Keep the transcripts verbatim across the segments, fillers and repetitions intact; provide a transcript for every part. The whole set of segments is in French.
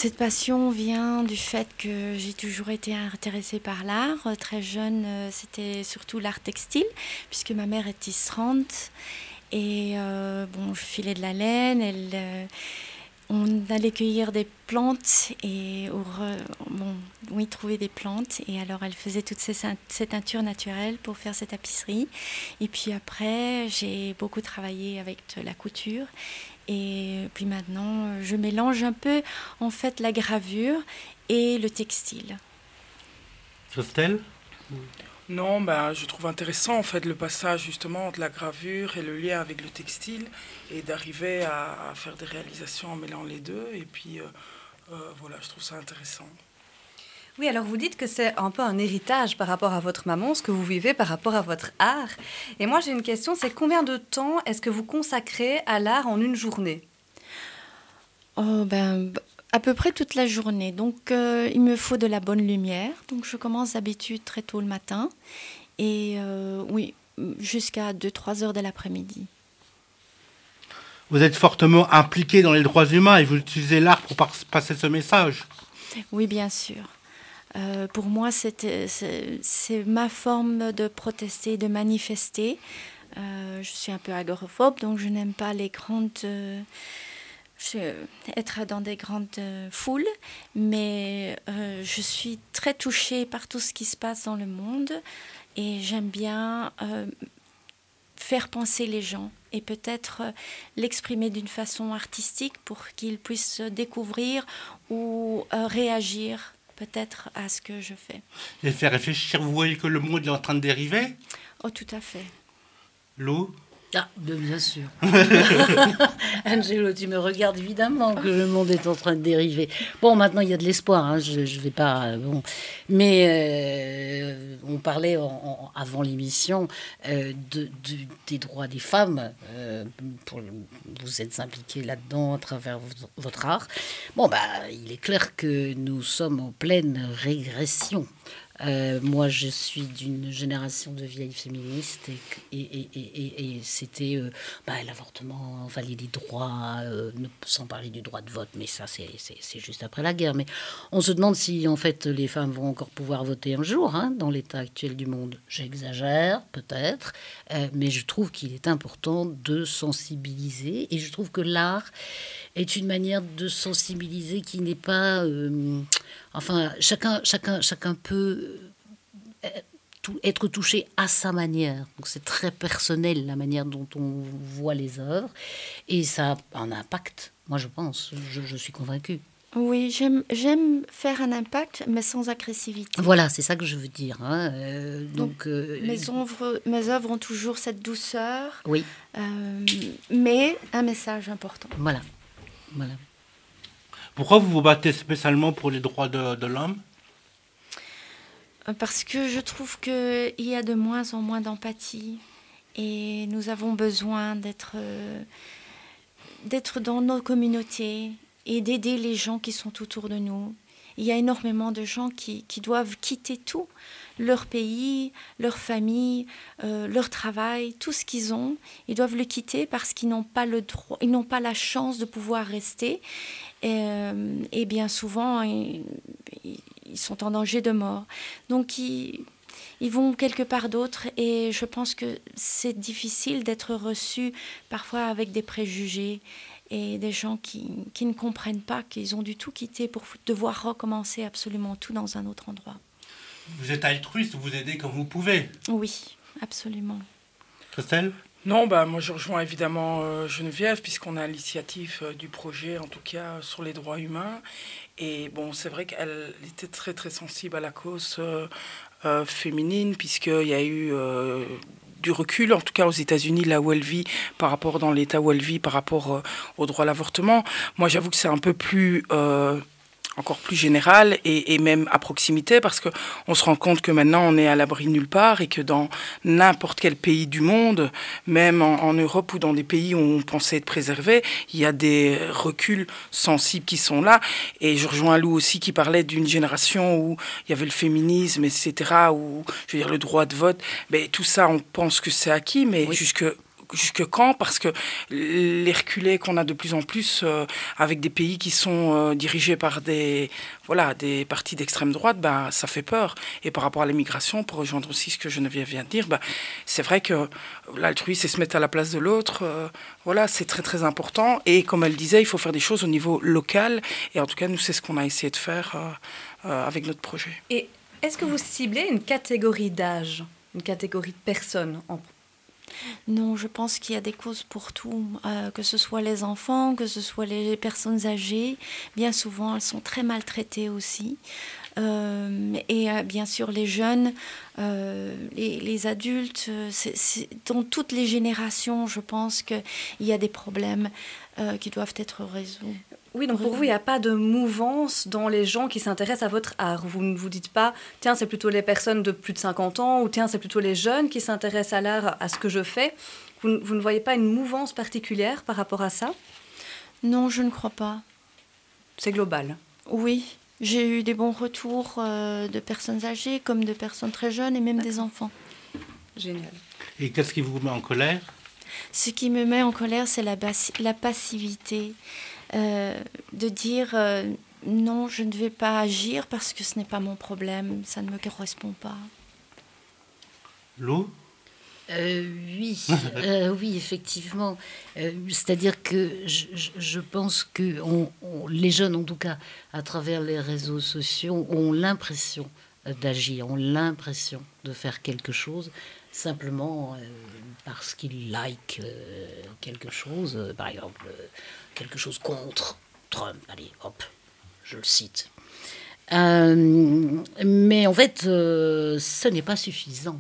Cette passion vient du fait que j'ai toujours été intéressée par l'art. Très jeune, euh, c'était surtout l'art textile, puisque ma mère est tisserande. Et euh, bon, je filais de la laine. Elle, euh, on allait cueillir des plantes et au re, bon, oui, trouver des plantes. Et alors, elle faisait toutes ces, ces teintures naturelles pour faire ces tapisseries. Et puis après, j'ai beaucoup travaillé avec de la couture. Et puis maintenant, je mélange un peu, en fait, la gravure et le textile. Christelle ? Non, ben, je trouve intéressant, en fait, le passage, justement, de la gravure et le lien avec le textile, et d'arriver à, à faire des réalisations en mêlant les deux. Et puis, euh, euh, voilà, je trouve ça intéressant. Oui, alors vous dites que c'est un peu un héritage par rapport à votre maman, ce que vous vivez par rapport à votre art. Et moi, j'ai une question, c'est combien de temps est-ce que vous consacrez à l'art en une journée ? Oh, ben, à peu près toute la journée. Donc, euh, il me faut de la bonne lumière. Donc, je commence d'habitude très tôt le matin. Et euh, oui, jusqu'à deux à trois heures de l'après-midi. Vous êtes fortement impliqué dans les droits humains et vous utilisez l'art pour passer ce message. Oui, bien sûr. Euh, pour moi, c'est, c'est, c'est ma forme de protester, de manifester. Euh, je suis un peu agoraphobe, donc je n'aime pas les grandes... Euh, je, être dans des grandes euh, foules, mais euh, je suis très touchée par tout ce qui se passe dans le monde et j'aime bien euh, faire penser les gens et peut-être euh, l'exprimer d'une façon artistique pour qu'ils puissent découvrir ou euh, réagir peut-être à ce que je fais. Et faire réfléchir, vous voyez que le monde est en train de dériver ? Oh, tout à fait. Lou ? Ah, bien sûr. Angelo, tu me regardes évidemment que le monde est en train de dériver. Bon, maintenant, il y a de l'espoir. Hein, je ne vais pas... Euh, bon. Mais euh, on parlait en, en, avant l'émission euh, de, de, des droits des femmes. Euh, pour, vous êtes impliqués là-dedans à travers votre, votre art. Bon, bah, il est clair que nous sommes en pleine régression. Euh, moi, je suis d'une génération de vieilles féministes et, et, et, et, et c'était euh, bah, l'avortement, enfin les droits, euh, sans parler du droit de vote, mais ça c'est, c'est, c'est juste après la guerre. Mais on se demande si en fait les femmes vont encore pouvoir voter un jour hein, dans l'état actuel du monde. J'exagère peut-être, euh, mais je trouve qu'il est important de sensibiliser et je trouve que l'art est une manière de sensibiliser qui n'est pas... Euh, enfin, chacun, chacun, chacun peut être touché à sa manière. Donc, c'est très personnel, la manière dont on voit les œuvres. Et ça a un impact, moi, je pense. Je, je suis convaincue. Oui, j'aime, j'aime faire un impact, mais sans agressivité. Voilà, c'est ça que je veux dire. Hein. Euh, donc, donc euh, mes, œuvres, mes œuvres ont toujours cette douceur, oui. euh, mais un message important. Voilà. Voilà. Pourquoi vous vous battez spécialement pour les droits de, de l'homme ? Parce que je trouve qu'il y a de moins en moins d'empathie et nous avons besoin d'être, euh, d'être dans nos communautés et d'aider les gens qui sont autour de nous. Il y a énormément de gens qui, qui doivent quitter tout, leur pays, leur famille, euh, leur travail, tout ce qu'ils ont. Ils doivent le quitter parce qu'ils n'ont pas le droit, ils n'ont pas la chance de pouvoir rester. Et, euh, et bien souvent, ils, ils sont en danger de mort. Donc, ils, ils vont quelque part d'autre. Et je pense que c'est difficile d'être reçu parfois avec des préjugés et des gens qui, qui ne comprennent pas qu'ils ont du tout quitté pour devoir recommencer absolument tout dans un autre endroit. Vous êtes altruiste, vous aidez comme vous pouvez. Oui, absolument. Christelle ? Non, bah, moi je rejoins évidemment euh, Geneviève, puisqu'on a l'initiative euh, du projet, en tout cas, sur les droits humains. Et bon, c'est vrai qu'elle était très très sensible à la cause euh, euh, féminine, puisqu'il y a eu... Euh, du recul, en tout cas aux États-Unis, là où elle vit, par rapport dans l'État où elle vit, par rapport euh, au droit à l'avortement. Moi, j'avoue que c'est un peu plus, euh, encore plus général et, et même à proximité, parce que on se rend compte que maintenant on est à l'abri nulle part et que dans n'importe quel pays du monde, même en, en Europe ou dans des pays où on pensait être préservé, il y a des reculs sensibles qui sont là. Et je rejoins Lou aussi qui parlait d'une génération où il y avait le féminisme, et cetera, où je veux dire le droit de vote. Ben, tout ça, on pense que c'est acquis, mais oui. jusque jusque quand? Parce que les reculés qu'on a de plus en plus euh, avec des pays qui sont euh, dirigés par des, voilà, des partis d'extrême droite, ben, ça fait peur. Et par rapport à l'immigration, pour rejoindre aussi ce que Geneviève vient de dire, ben, c'est vrai que l'altruisme, c'est se mettre à la place de l'autre. Euh, voilà, c'est très très important. Et comme elle disait, il faut faire des choses au niveau local. Et en tout cas, nous, c'est ce qu'on a essayé de faire euh, euh, avec notre projet. Et est-ce que vous ciblez une catégorie d'âge, une catégorie de personnes en... Non, je pense qu'il y a des causes pour tout, euh, que ce soit les enfants, que ce soit les personnes âgées. Bien souvent, elles sont très maltraitées aussi. Euh, et euh, bien sûr, les jeunes, euh, les, les adultes, c'est, c'est, dans toutes les générations, je pense qu'il y a des problèmes euh, qui doivent être résolus. Oui, donc pour vous, il n'y a pas de mouvance dans les gens qui s'intéressent à votre art. Vous ne vous dites pas, tiens, c'est plutôt les personnes de plus de cinquante ans, ou tiens, c'est plutôt les jeunes qui s'intéressent à l'art, à ce que je fais. Vous, vous ne voyez pas une mouvance particulière par rapport à ça? Non, je ne crois pas. C'est global. Oui, j'ai eu des bons retours euh, de personnes âgées, comme de personnes très jeunes, et même des enfants. Génial. Et qu'est-ce qui vous met en colère? Ce qui me met en colère, c'est la, bas- la passivité. Euh, de dire euh, non, je ne vais pas agir parce que ce n'est pas mon problème, ça ne me correspond pas. Lou? Euh, oui, euh, oui, effectivement. Euh, c'est-à-dire que je, je, je pense que on, on, les jeunes, en tout cas, à travers les réseaux sociaux, ont l'impression d'agir, ont l'impression de faire quelque chose, simplement euh, parce qu'ils likent euh, quelque chose, euh, par exemple, euh, quelque chose contre Trump. Allez, hop, je le cite. Euh, mais en fait, euh, ce n'est pas suffisant.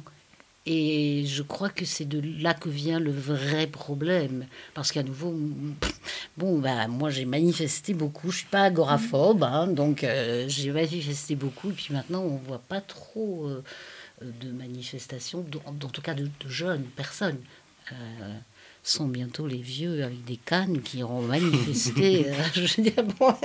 Et je crois que c'est de là que vient le vrai problème. Parce qu'à nouveau, bon, bah, moi j'ai manifesté beaucoup. Je ne suis pas agoraphobe, hein, donc euh, j'ai manifesté beaucoup. Et puis maintenant, on ne voit pas trop euh, de manifestations, en, en tout cas de, de jeunes personnes. Euh, sont bientôt les vieux avec des cannes qui iront manifester. euh, je veux dire, bon,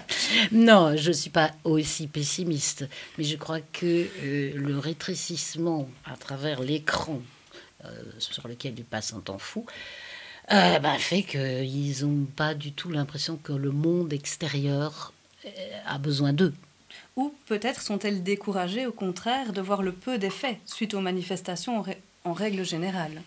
non, je ne suis pas aussi pessimiste, mais je crois que euh, le rétrécissement à travers l'écran euh, sur lequel ils passent un temps fou euh, bah, fait qu'ils n'ont pas du tout l'impression que le monde extérieur euh, a besoin d'eux. Ou peut-être sont-elles découragées, au contraire, de voir le peu d'effets suite aux manifestations en, ré- en règle générale?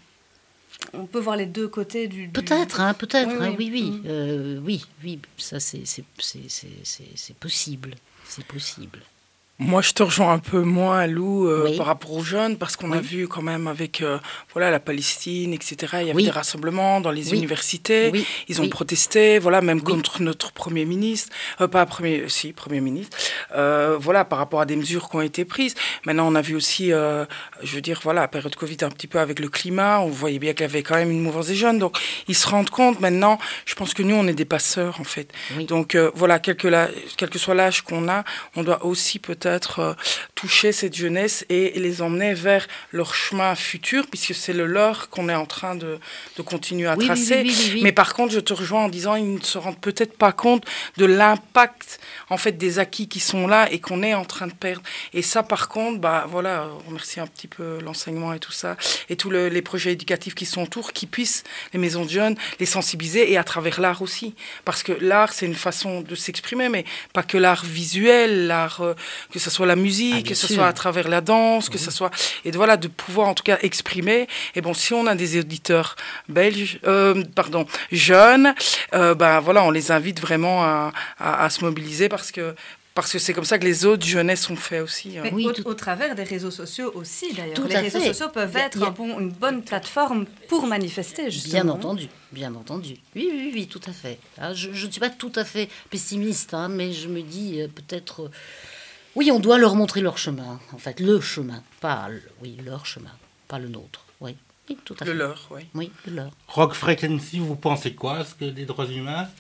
On peut voir les deux côtés du... du... Peut-être, hein, peut-être, oui, hein, oui. oui, oui, Mmh. euh, oui, oui, ça c'est, c'est, c'est, c'est, c'est, c'est possible, c'est possible. Moi, je te rejoins un peu moins, Lou, euh, Oui. par rapport aux jeunes, parce qu'on a Oui. vu quand même avec euh, voilà, la Palestine, et cetera, il y avait Oui. des rassemblements dans les Oui. universités, Oui. ils ont Oui. protesté, voilà, même Oui. contre notre Premier ministre, euh, pas Premier, si, Premier ministre, euh, voilà, par rapport à des mesures qui ont été prises. Maintenant, on a vu aussi, euh, je veux dire, voilà, la période Covid un petit peu avec le climat, on voyait bien qu'il y avait quand même une mouvance des jeunes, donc ils se rendent compte maintenant, je pense que nous, on est des passeurs, en fait. Oui. Donc, euh, voilà, quel que, la, quel que soit l'âge qu'on a, on doit aussi peut-être... Euh, toucher cette jeunesse et les emmener vers leur chemin futur, puisque c'est le leur qu'on est en train de, de continuer à Oui, tracer. oui, oui, oui, oui. Mais par contre, je te rejoins en disant ils ne se rendent peut-être pas compte de l'impact en fait des acquis qui sont là et qu'on est en train de perdre. Et ça, par contre, bah voilà, on remercie un petit peu l'enseignement et tout ça, et tous le, les projets éducatifs qui sont autour, qui puissent les maisons de jeunes les sensibiliser, et à travers l'art aussi, parce que l'art c'est une façon de s'exprimer, mais pas que l'art visuel, l'art euh, que ce soit la musique, Ah, bien que ce sûr. soit à travers la danse, que Oui. ce soit... Et de, voilà, de pouvoir en tout cas exprimer. Et bon, si on a des auditeurs belges, euh, pardon, jeunes, euh, ben voilà, on les invite vraiment à, à, à se mobiliser parce que parce que c'est comme ça que les autres jeunesses ont fait aussi. hein. Mais Oui, au, tout- au travers des réseaux sociaux aussi, d'ailleurs. Tout Les à réseaux fait. sociaux peuvent Il y a- être il y a- un bon- une bonne plateforme pour manifester, justement. Bien entendu, bien entendu. Oui, oui, oui, tout à fait. Ah, Je, je ne suis pas tout à fait pessimiste, hein, mais je me dis euh, peut-être... euh, oui, on doit leur montrer leur chemin, en fait, le chemin, pas... le- oui, leur chemin, pas le nôtre. Oui, oui, tout à Le fait. leur, oui. Oui, le leur. Rock Frequency, vous pensez quoi? Est-ce que des droits humains?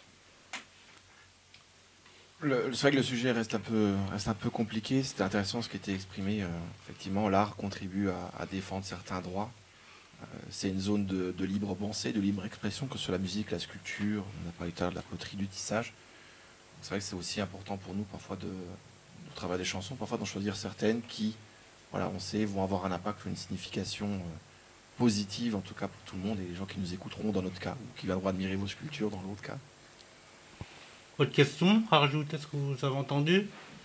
Le- C'est vrai que le sujet reste un peu, reste un peu compliqué. C'était intéressant ce qui était exprimé. Euh, effectivement, l'art contribue à, à défendre certains droits. Euh, c'est une zone de, de libre pensée, de libre expression, que ce soit la musique, la sculpture, on a parlé tout à l'heure de la poterie, du tissage. C'est vrai que c'est aussi important pour nous parfois de, de travailler des chansons, parfois d'en choisir certaines qui, voilà, on sait, vont avoir un impact ou une signification euh, positive, en tout cas pour tout le monde, et les gens qui nous écouteront dans notre cas, ou qui viendront admirer vos sculptures dans l'autre cas. Autre question à rajouter à ce que vous avez entendu?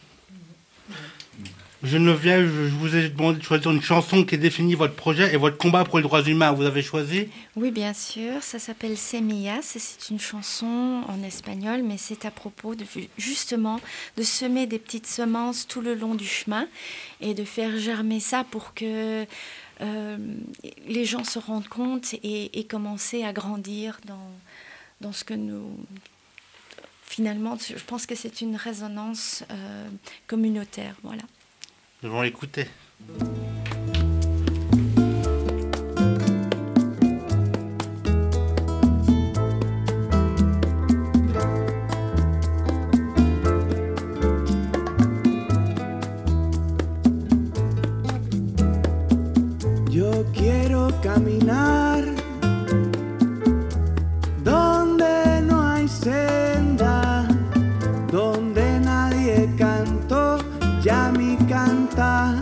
Geneviève, je vous ai demandé de choisir une chanson qui définit votre projet et votre combat pour les droits humains. Vous avez choisi? Oui, bien sûr. Ça s'appelle Semillas. C'est une chanson en espagnol, mais c'est à propos de, justement de semer des petites semences tout le long du chemin et de faire germer ça pour que euh, les gens se rendent compte et, et commencer à grandir dans, dans ce que nous... Finalement, je pense que c'est une résonance euh, communautaire. Voilà. Nous allons l'écouter. Yo quiero caminar donde no hay senda, donde nadie cantó ya mi cantar.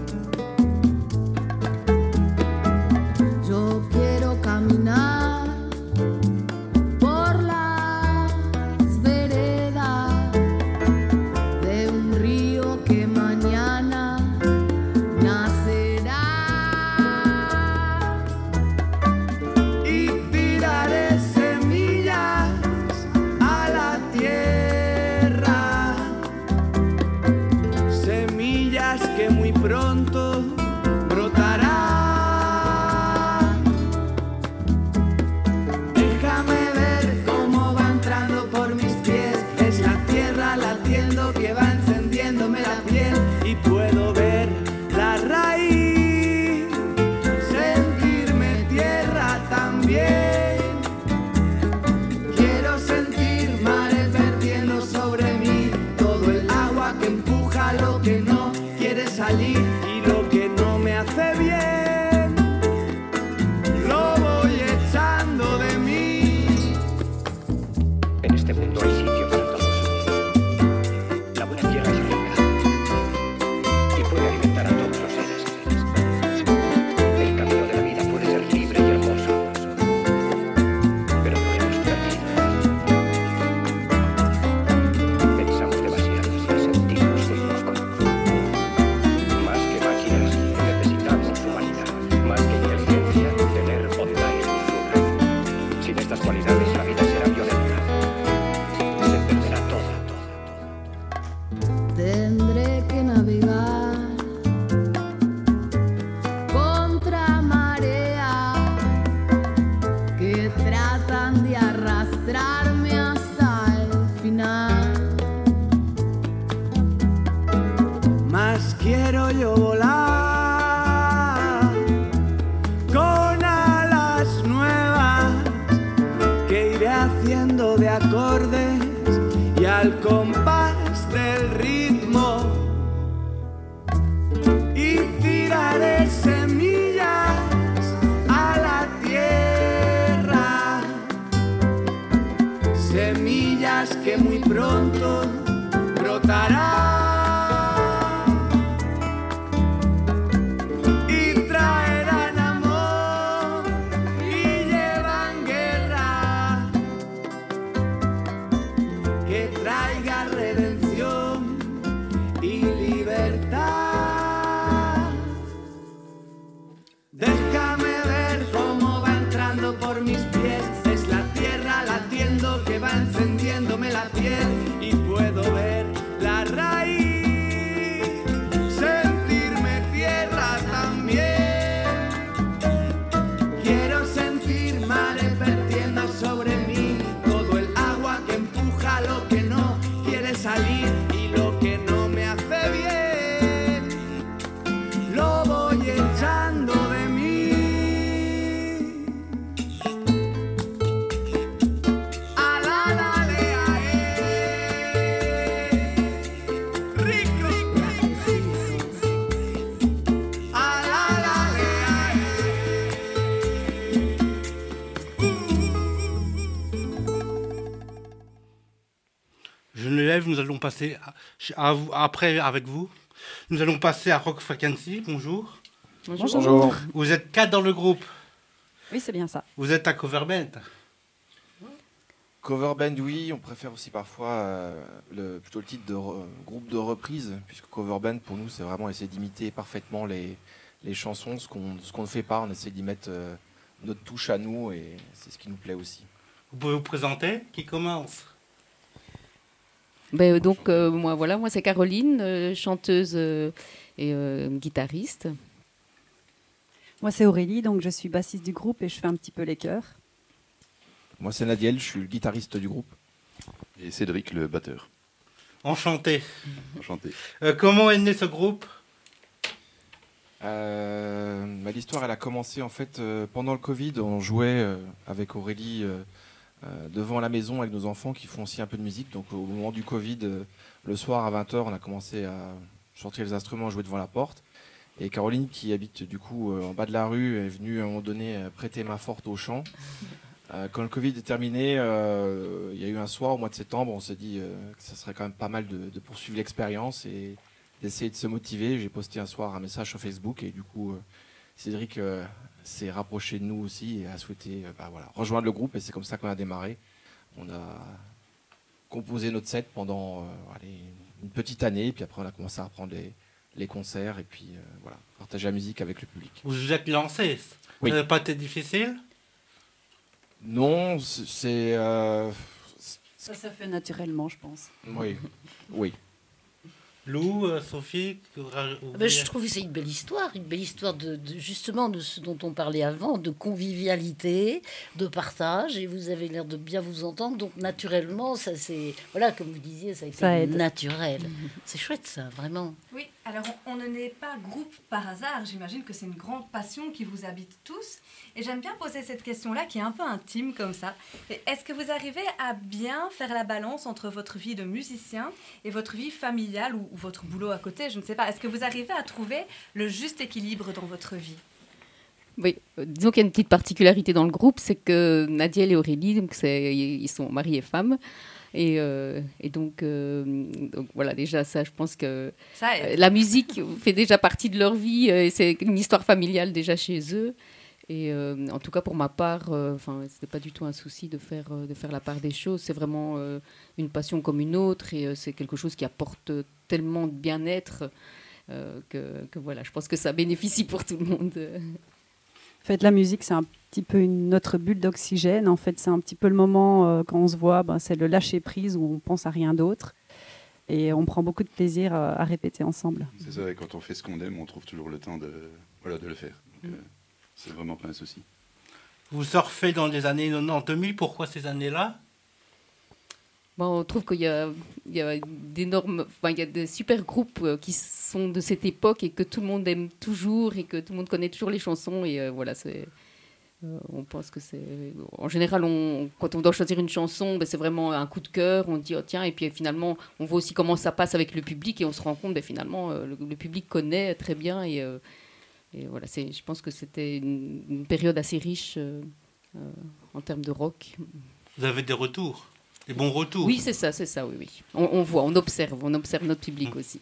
Yo quiero caminar por las veredas de un río que mañana nacerá. Y tiraré semillas a la tierra, semillas que muy pronto brotarán. Déjame ver cómo va entrando por mis pies, es la tierra latiendo que va encendiéndome la piel, y puedo ver la raíz, sentirme tierra también. Quiero sentir mares vertiendo sobre mí, todo el agua que empuja lo que no quiere salir y lo que no me hace bien, lo voy echando de mí. En este mundo hay sitio para todos. La buena tierra es rica y puede alimentar a todos los seres. El camino de la vida puede ser libre y hermoso, pero lo hemos perdido. Pensamos demasiado y sentimos mismos como más que máquinas, necesitamos humanidad. Más que inteligencia, tener bondad y dulzura. Sin estas cualidades, la vida será violenta. Se perderá todo. Tendré que navegar contra marea que tratan de arrastrarme hasta el final. Más quiero yo volar con alas nuevas que iré haciendo de acordes y al compás del ritmo, y tiraré semillas a la tierra, semillas que muy pronto brotarán. Y traerán amor y llevan guerra, que traiga redención y libertad. Déjame ver cómo va entrando por mis pies, es la tierra latiendo que va encendiéndome la piel, y puedo ver la raíz, sentirme tierra también. Quiero sentir mares vertiendo sobre mí, todo el agua que empuja lo que no quiere salir y lo que no me hace bien, lo voy echando de mí. A la la le a eh. Rico. A la la le a Geneviève, nous allons passer à, à vous, après avec vous. Nous allons passer à Rock Frequency. Bonjour. Bonjour. Vous êtes quatre dans le groupe. Oui, c'est bien ça. Vous êtes un cover band. Cover band, oui, on préfère aussi parfois euh, le, plutôt le titre de re- groupe de reprise, puisque cover band, pour nous, c'est vraiment essayer d'imiter parfaitement les, les chansons. Ce qu'on ce qu'on ne fait pas, on essaie d'y mettre euh, notre touche à nous, et c'est ce qui nous plaît aussi. Vous pouvez vous présenter? Qui commence? Ben, donc, euh, moi, voilà, moi, c'est Caroline, euh, chanteuse euh, et euh, guitariste. Moi, c'est Aurélie, donc je suis bassiste du groupe et je fais un petit peu les chœurs. Moi, c'est Nadiel, je suis le guitariste du groupe. Et Cédric, le batteur. Enchanté. Enchanté. Euh, comment est né ce groupe? Euh, bah, l'histoire, elle a commencé en fait euh, pendant le Covid. On jouait euh, avec Aurélie euh, euh, devant la maison avec nos enfants qui font aussi un peu de musique. Donc au moment du Covid, euh, le soir à vingt heures, on a commencé à sortir les instruments, jouer devant la porte. Et Caroline, qui habite du coup euh, en bas de la rue, est venue à un moment donné euh, prêter main forte au chant. Euh, quand le Covid est terminé, euh, il y a eu un soir au mois de septembre, on s'est dit euh, que ça serait quand même pas mal de, de poursuivre l'expérience et d'essayer de se motiver. J'ai posté un soir un message sur Facebook et du coup euh, Cédric euh, s'est rapproché de nous aussi et a souhaité euh, bah, voilà, rejoindre le groupe, et c'est comme ça qu'on a démarré. On a composé notre set pendant euh, allez, une petite année, et puis après on a commencé à reprendre les, les concerts et puis euh, voilà, partager la musique avec le public. Vous vous êtes lancé? Oui. Ça n'a pas été difficile? Non, c'est... Euh, Ça se fait naturellement, je pense. oui, oui. Lou, euh, Sophie que vous raj- vous Ah ben, je voulez- trouve que c'est une belle histoire, une belle histoire de, de- justement de ce dont on parlait avant, de convivialité, de partage, et vous avez l'air de bien vous entendre, donc naturellement, ça c'est, voilà, comme vous disiez, ça a été Ça aide. naturel. C'est chouette ça, vraiment. Oui, alors on, on ne naît pas groupe par hasard. J'imagine que c'est une grande passion qui vous habite tous. Et j'aime bien poser cette question-là qui est un peu intime comme ça. Et Est-ce que vous arrivez à bien faire la balance entre votre vie de musicien et votre vie familiale ou, ou votre boulot à côté? Je ne sais pas. Est-ce que vous arrivez à trouver le juste équilibre dans votre vie? Oui, euh, disons qu'il y a une petite particularité dans le groupe, c'est que Nadiel et Aurélie, donc c'est, ils sont mari et femme. Et, euh, et donc, euh, donc, voilà, déjà, ça, je pense que Ça aide. euh, la musique fait déjà partie de leur vie. euh, et c'est une histoire familiale déjà chez eux. Et euh, en tout cas, pour ma part, euh, ce n'était pas du tout un souci de faire, euh, de faire la part des choses. C'est vraiment euh, une passion comme une autre. Et euh, c'est quelque chose qui apporte tellement de bien-être euh, que, que voilà, je pense que ça bénéficie pour tout le monde. En fait, la musique, c'est un petit peu une, notre bulle d'oxygène. En fait, c'est un petit peu le moment, euh, quand on se voit, ben, c'est le lâcher-prise où on pense à rien d'autre. Et on prend beaucoup de plaisir euh, à répéter ensemble. C'est ça, et quand on fait ce qu'on aime, on trouve toujours le temps de, voilà, de le faire. Donc, euh, c'est vraiment pas un souci. Vous surfez dans les années quatre-vingt-dix deux mille, pourquoi ces années-là? Bon, on trouve qu'il y a, il y a d'énormes, enfin, il y a des super groupes euh, qui sont de cette époque et que tout le monde aime toujours et que tout le monde connaît toujours les chansons. Et euh, voilà, c'est, euh, on pense que c'est. En général, on, quand on doit choisir une chanson, ben, c'est vraiment un coup de cœur. On dit, oh, tiens, et puis finalement, on voit aussi comment ça passe avec le public et on se rend compte, ben, finalement, euh, le, le public connaît très bien. Et, euh, et voilà, c'est, je pense que c'était une, une période assez riche euh, euh, en termes de rock. Vous avez des retours? Des bons retours? Oui, c'est ça, c'est ça, oui, oui. On, on voit, on observe, on observe notre public aussi.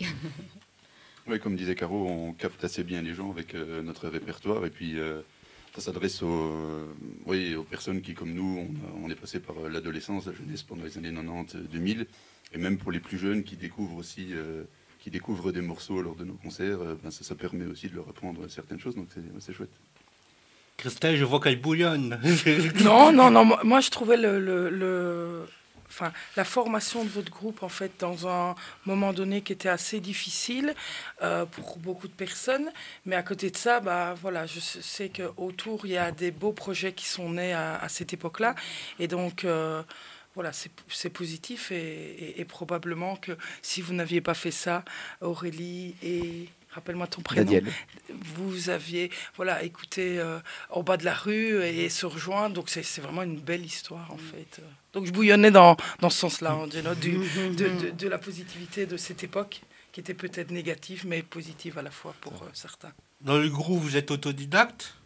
Oui, comme disait Caro, on capte assez bien les gens avec euh, notre répertoire, et puis euh, ça s'adresse aux, euh, oui, aux personnes qui, comme nous, on, a- on est passé par euh, l'adolescence, la jeunesse pendant les années quatre-vingt-dix deux mille, et même pour les plus jeunes qui découvrent aussi, euh, qui découvrent des morceaux lors de nos concerts, euh, ben, ça, ça permet aussi de leur apprendre certaines choses, donc c'est, c'est chouette. Christelle, je vois qu'elle bouillonne. Non, non, non. Moi, moi, je trouvais le, le, le- enfin, la formation de votre groupe, en fait, dans un moment donné qui était assez difficile euh, pour beaucoup de personnes. Mais à côté de ça, bah, voilà, je sais qu'autour, il y a des beaux projets qui sont nés à, à cette époque-là. Et donc, euh, voilà, c'est c'est positif. Et, et- et probablement que si vous n'aviez pas fait ça, Aurélie et... Rappelle-moi ton prénom. Daniel. Vous aviez voilà, écouté euh, en bas de la rue et se rejoindre. Donc, c'est c'est vraiment une belle histoire, en fait. Donc, je bouillonnais dans, dans ce sens-là, hein, du- de, de, de la positivité de cette époque, qui était peut-être négative, mais positive à la fois pour euh, certains. Dans le groupe, vous êtes autodidacte?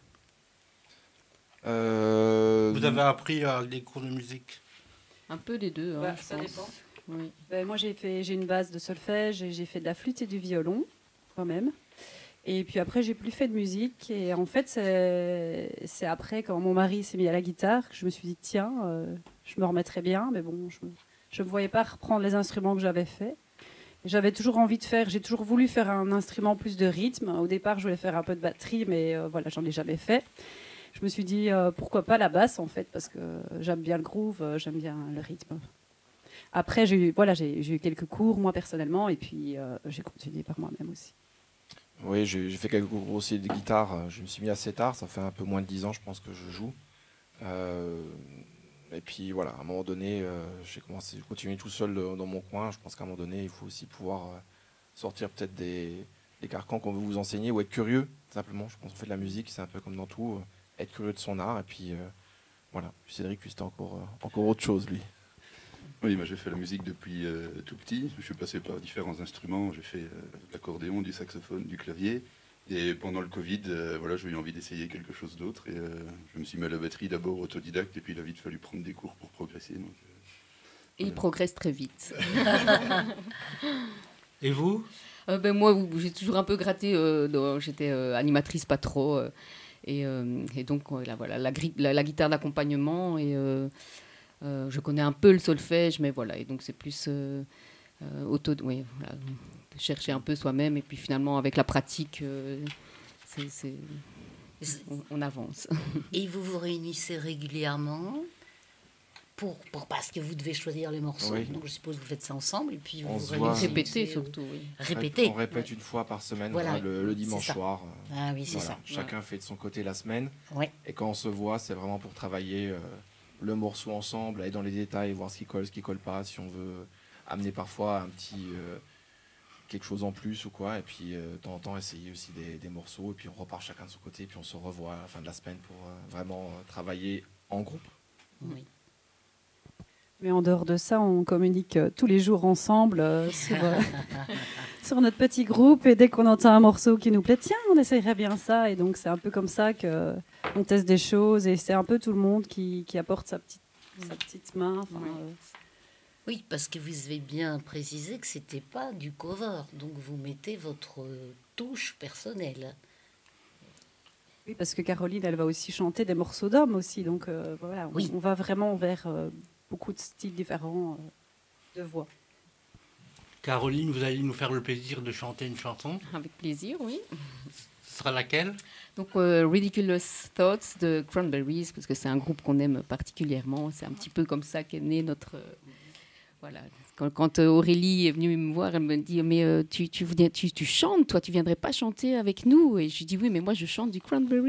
Euh, Vous avez appris euh, des cours de musique? Un peu des deux, hein, Ouais, je ça pense. dépend. Oui. Ben, moi, j'ai fait, j'ai une base de solfège et j'ai fait de la flûte et du violon, quand même. Et puis après, j'ai plus fait de musique. Et en fait, c'est, c'est après, quand mon mari s'est mis à la guitare, que je me suis dit, tiens, euh, je me remettrais bien. Mais bon, je ne me voyais pas reprendre les instruments que j'avais faits. Et j'avais toujours envie de faire, j'ai toujours voulu faire un instrument plus de rythme. Au départ, je voulais faire un peu de batterie, mais euh, voilà, j'en ai jamais fait. Je me suis dit, euh, pourquoi pas la basse, en fait, parce que j'aime bien le groove, euh, j'aime bien le rythme. Après, j'ai eu, voilà, j'ai, j'ai eu quelques cours, moi, personnellement, et puis euh, j'ai continué par moi-même aussi. Oui, j'ai, j'ai fait quelques cours aussi de guitare. Je me suis mis assez tard, ça fait un peu moins de dix ans, je pense, que je joue. Euh, et puis voilà, à un moment donné, euh, j'ai commencé, j'ai continué tout seul de, dans mon coin. Je pense qu'à un moment donné, il faut aussi pouvoir euh, sortir peut-être des, des carcans qu'on veut vous enseigner ou être curieux, simplement. Je pense qu'on fait de la musique, c'est un peu comme dans tout, euh, être curieux de son art. Et puis euh, voilà, puis Cédric, lui, c'était encore, euh, encore autre chose, lui. Oui, moi j'ai fait la musique depuis euh, tout petit. Je suis passé par différents instruments. J'ai fait euh, de l'accordéon, du saxophone, du clavier. Et pendant le Covid, euh, voilà, j'ai eu envie d'essayer quelque chose d'autre. Et euh, je me suis mis à la batterie d'abord autodidacte. Et puis il a vite fallu prendre des cours pour progresser. Donc, euh, et voilà. Il progresse très vite. Et vous euh, ben, Moi, j'ai toujours un peu gratté. Euh, dans, j'étais euh, animatrice pas trop. Euh, et, euh, et donc, là, voilà, la, la, la guitare d'accompagnement. Et. Euh, Euh, je connais un peu le solfège, mais voilà, et donc c'est plus euh, euh, auto, oui, voilà, de chercher un peu soi-même, et puis finalement avec la pratique, euh, c'est, c'est, on, on avance. Et vous vous réunissez régulièrement pour, pour parce que vous devez choisir les morceaux, oui. Donc je suppose que vous faites ça ensemble, et puis vous, vous voit, répétez surtout. Oui. Répétez. On répète ouais. une fois par semaine, voilà. le, le dimanche soir. Ah oui, c'est voilà. ça. Chacun ouais. fait de son côté la semaine, ouais. et quand on se voit, c'est vraiment pour travailler. Euh, le morceau ensemble, aller dans les détails, voir ce qui colle, ce qui colle pas, si on veut amener parfois un petit euh, quelque chose en plus ou quoi, et puis euh, de temps en temps essayer aussi des, des morceaux, et puis on repart chacun de son côté, et puis on se revoit à la fin de la semaine pour euh, vraiment euh, travailler en groupe. Oui. Mais en dehors de ça, on communique euh, tous les jours ensemble euh, sur, euh, sur notre petit groupe, et dès qu'on entend un morceau qui nous plaît, tiens, on essayerait bien ça, et donc c'est un peu comme ça que on teste des choses, et c'est un peu tout le monde qui, qui apporte sa petite, sa petite main. Oui. Euh... oui, parce que vous avez bien précisé que c'était pas du cover, donc vous mettez votre touche personnelle. Oui, parce que Caroline, elle va aussi chanter des morceaux d'hommes aussi, donc euh, voilà, on, oui. on va vraiment vers euh, beaucoup de styles différents euh, de voix. Caroline, vous allez nous faire le plaisir de chanter une chanson ? Avec plaisir, oui. Ce sera laquelle ? Donc, euh, Ridiculous Thoughts de Cranberries, parce que c'est un groupe qu'on aime particulièrement. C'est un petit peu comme ça qu'est né notre... Euh, voilà. Quand, quand euh, Aurélie est venue me voir, elle me dit « Mais euh, tu, tu, tu, tu chantes, toi, tu viendrais pas chanter avec nous ?» Et je lui dis « Oui, mais moi, je chante du Cranberries. »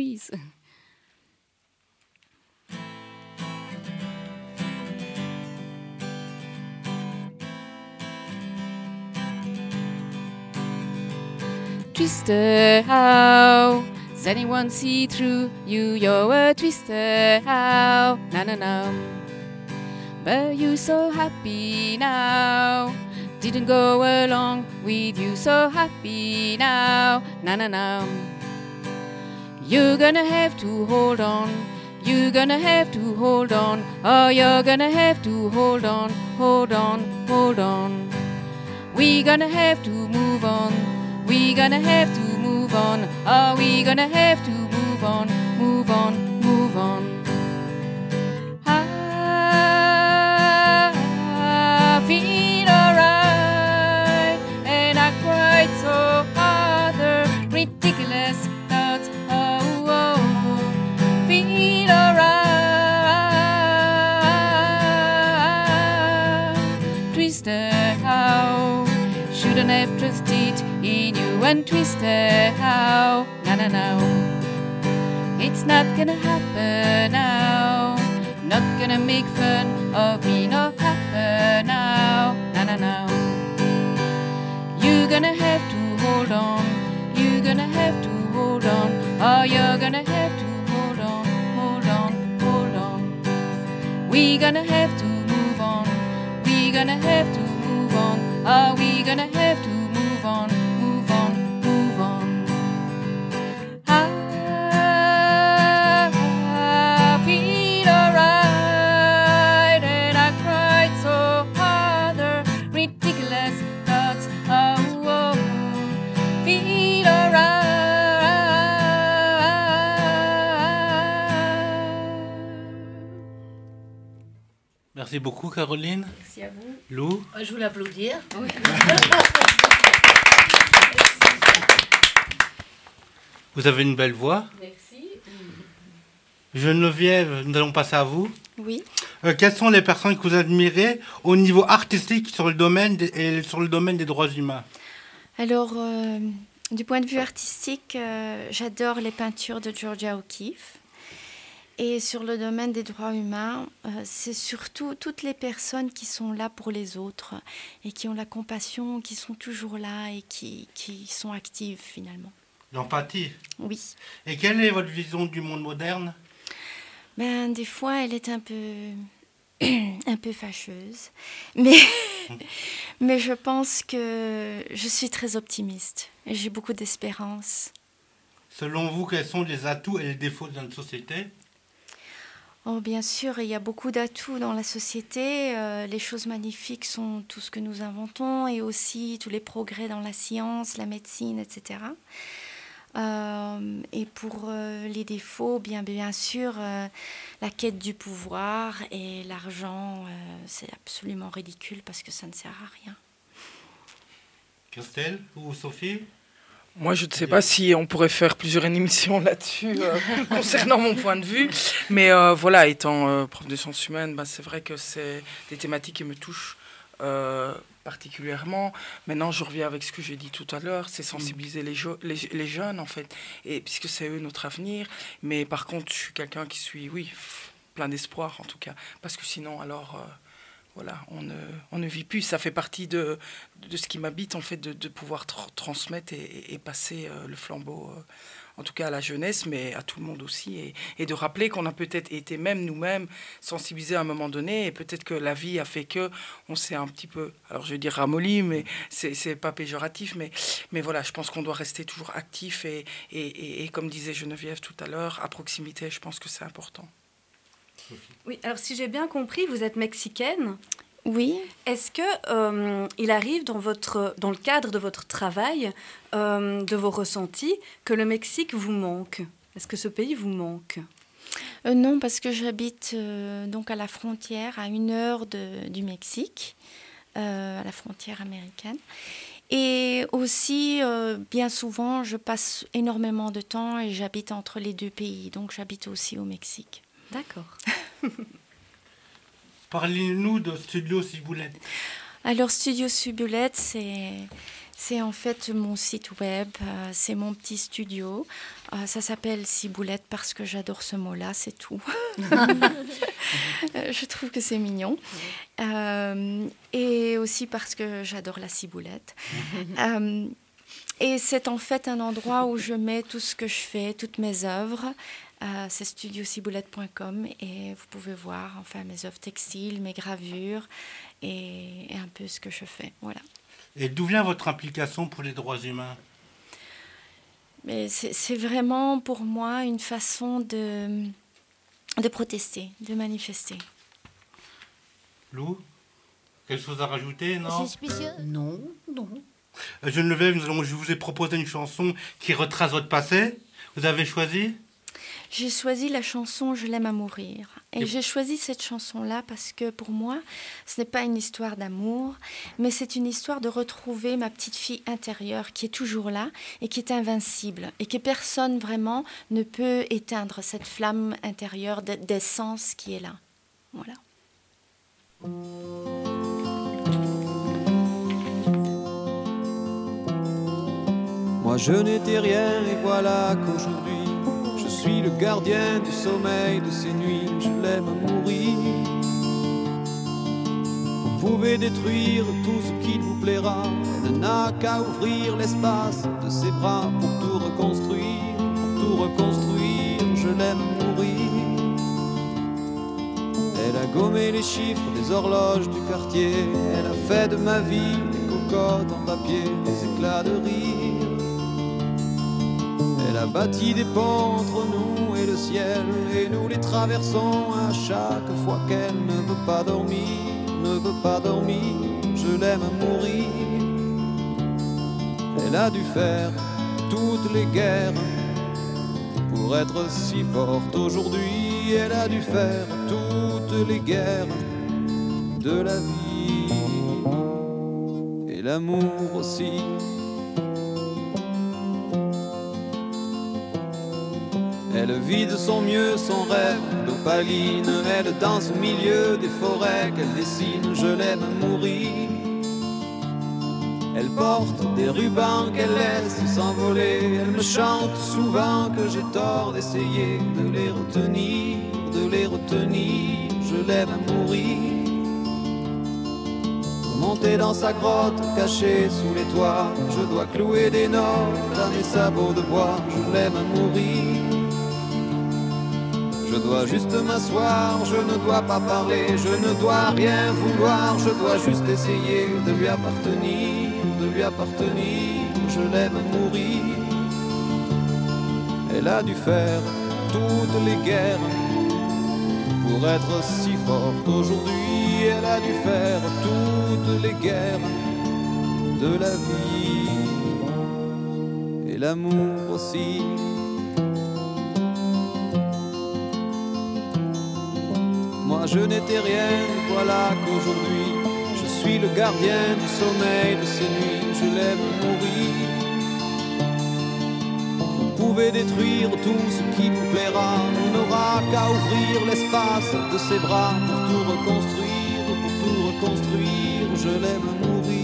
Twister, how does anyone see through you? You're a twister, how? Na na na. But you so happy now. Didn't go along with you, so happy now. Na na na. You're gonna have to hold on. You're gonna have to hold on. Oh, you're gonna have to hold on, hold on, hold on. We're gonna have to move on. We're gonna have to move on. Are we gonna have to move on, move on, move on? I feel alright, and I cried so hard. The ridiculous thoughts, oh, oh, feel alright. Twister, how shouldn't have trusted in you and Twister, how? No, no, no. It's not gonna happen now. Not gonna make fun of me, not happen now. No, no, no. You're gonna have to hold on. You're gonna have to hold on. Oh, you're gonna have to hold on, hold on, hold on. We're gonna have to move on. We're gonna have to move on. Oh, we're gonna have to move on. Ridiculous thoughts, oh, oh, feel alright. Merci beaucoup, Caroline. Merci à vous. Lou. Je voulais applaudir. Oui. Vous avez une belle voix. Merci. Geneviève, nous allons passer à vous. Oui. Euh, quelles sont les personnes que vous admirez au niveau artistique sur le domaine des, et sur le domaine des droits humains? Alors, euh, du point de vue artistique, euh, j'adore les peintures de Georgia O'Keeffe. Et sur le domaine des droits humains, euh, c'est surtout toutes les personnes qui sont là pour les autres et qui ont la compassion, qui sont toujours là et qui, qui sont actives finalement. L'empathie. Oui. Et quelle est votre vision du monde moderne? Ben, des fois, elle est un peu, un peu fâcheuse. Mais, mais je pense que je suis très optimiste et j'ai beaucoup d'espérance. Selon vous, quels sont les atouts et les défauts de notre société? Oh, bien sûr, il y a beaucoup d'atouts dans la société. Euh, les choses magnifiques sont tout ce que nous inventons et aussi tous les progrès dans la science, la médecine, et cetera. Euh, et pour euh, les défauts, bien, bien sûr, euh, la quête du pouvoir et l'argent, euh, c'est absolument ridicule parce que ça ne sert à rien. Christelle ou Sophie? Moi, je ne sais pas si on pourrait faire plusieurs émissions là-dessus euh, concernant mon point de vue. Mais euh, voilà, étant euh, prof de sciences humaines, bah, c'est vrai que c'est des thématiques qui me touchent euh, particulièrement. Maintenant, je reviens avec ce que j'ai dit tout à l'heure, c'est sensibiliser les, jo- les, les jeunes, en fait, et, puisque c'est eux notre avenir. Mais par contre, je suis quelqu'un qui suis, oui, plein d'espoir, en tout cas. Parce que sinon, alors... Euh, Voilà, on ne, on ne vit plus. Ça fait partie de, de ce qui m'habite, en fait, de, de pouvoir tr- transmettre et, et passer euh, le flambeau, euh, en tout cas à la jeunesse, mais à tout le monde aussi. Et, et de rappeler qu'on a peut-être été même nous-mêmes sensibilisés à un moment donné, et peut-être que la vie a fait que on s'est un petit peu, alors je vais dire ramolli, mais c'est, c'est pas péjoratif, mais, mais voilà, je pense qu'on doit rester toujours actif. Et, et, et, et comme disait Geneviève tout à l'heure, à proximité, je pense que c'est important. Oui, alors si j'ai bien compris, vous êtes mexicaine. Oui. Est-ce que euh, il arrive dans votre, dans le cadre de votre travail, euh, de vos ressentis, que le Mexique vous manque? Est-ce que ce pays vous manque? euh, Non, parce que j'habite euh, donc à la frontière, à une heure de, du Mexique, euh, à la frontière américaine. Et aussi, euh, bien souvent, je passe énormément de temps et j'habite entre les deux pays. Donc, j'habite aussi au Mexique. D'accord. Parlez-nous de Studio Ciboulette. Alors, Studio Ciboulette, c'est, c'est en fait mon site web. Euh, c'est mon petit studio. Euh, ça s'appelle Ciboulette parce que j'adore ce mot-là, c'est tout. Je trouve que c'est mignon. Euh, et aussi parce que j'adore la ciboulette. euh, et c'est en fait un endroit où je mets tout ce que je fais, toutes mes œuvres. Euh, c'est studio ciboulette point com et vous pouvez voir enfin mes œuvres textiles, mes gravures et, et un peu ce que je fais. Voilà. Et d'où vient votre implication pour les droits humains? Mais c'est, c'est vraiment pour moi une façon de, de protester, de manifester. Lou, quelque chose à rajouter? Non. Non, non. Euh, Geneviève, nous allons, je vous ai proposé une chanson qui retrace votre passé. Vous avez choisi? J'ai choisi la chanson « Je l'aime à mourir ». Et, et j'ai choisi cette chanson-là parce que pour moi, ce n'est pas une histoire d'amour, mais c'est une histoire de retrouver ma petite fille intérieure qui est toujours là et qui est invincible. Et que personne vraiment ne peut éteindre cette flamme intérieure d'essence qui est là. Voilà. Moi je n'étais rien et voilà qu'aujourd'hui je suis le gardien du sommeil de ces nuits, je l'aime à mourir. Vous pouvez détruire tout ce qu'il vous plaira, elle n'a qu'à ouvrir l'espace de ses bras pour tout reconstruire, pour tout reconstruire, je l'aime à mourir. Elle a gommé les chiffres des horloges du quartier, elle a fait de ma vie des cocottes en papier, des éclats de rire. Elle a bâti des ponts entre nous et le ciel, et nous les traversons à chaque fois qu'elle ne veut pas dormir, ne veut pas dormir, je l'aime à mourir. Elle a dû faire toutes les guerres pour être si forte aujourd'hui, elle a dû faire toutes les guerres de la vie et l'amour aussi. Elle vit de son mieux son rêve d'opaline. Elle danse au milieu des forêts qu'elle dessine. Je l'aime à mourir. Elle porte des rubans qu'elle laisse s'envoler. Elle me chante souvent que j'ai tort d'essayer de les retenir, de les retenir. Je l'aime à mourir. Pour monter dans sa grotte cachée sous les toits, je dois clouer des notes à mes sabots de bois. Je l'aime à mourir. Je dois juste m'asseoir, je ne dois pas parler, je ne dois rien vouloir, je dois juste essayer de lui appartenir, de lui appartenir, je l'aime à mourir. Elle a dû faire toutes les guerres pour être si forte aujourd'hui. Elle a dû faire toutes les guerres de la vie et l'amour aussi. Moi je n'étais rien, voilà qu'aujourd'hui je suis le gardien du sommeil de ces nuits. Je l'aime mourir. Vous pouvez détruire tout ce qui vous plaira. On n'aura qu'à ouvrir l'espace de ses bras pour tout reconstruire, pour tout reconstruire. Je l'aime mourir.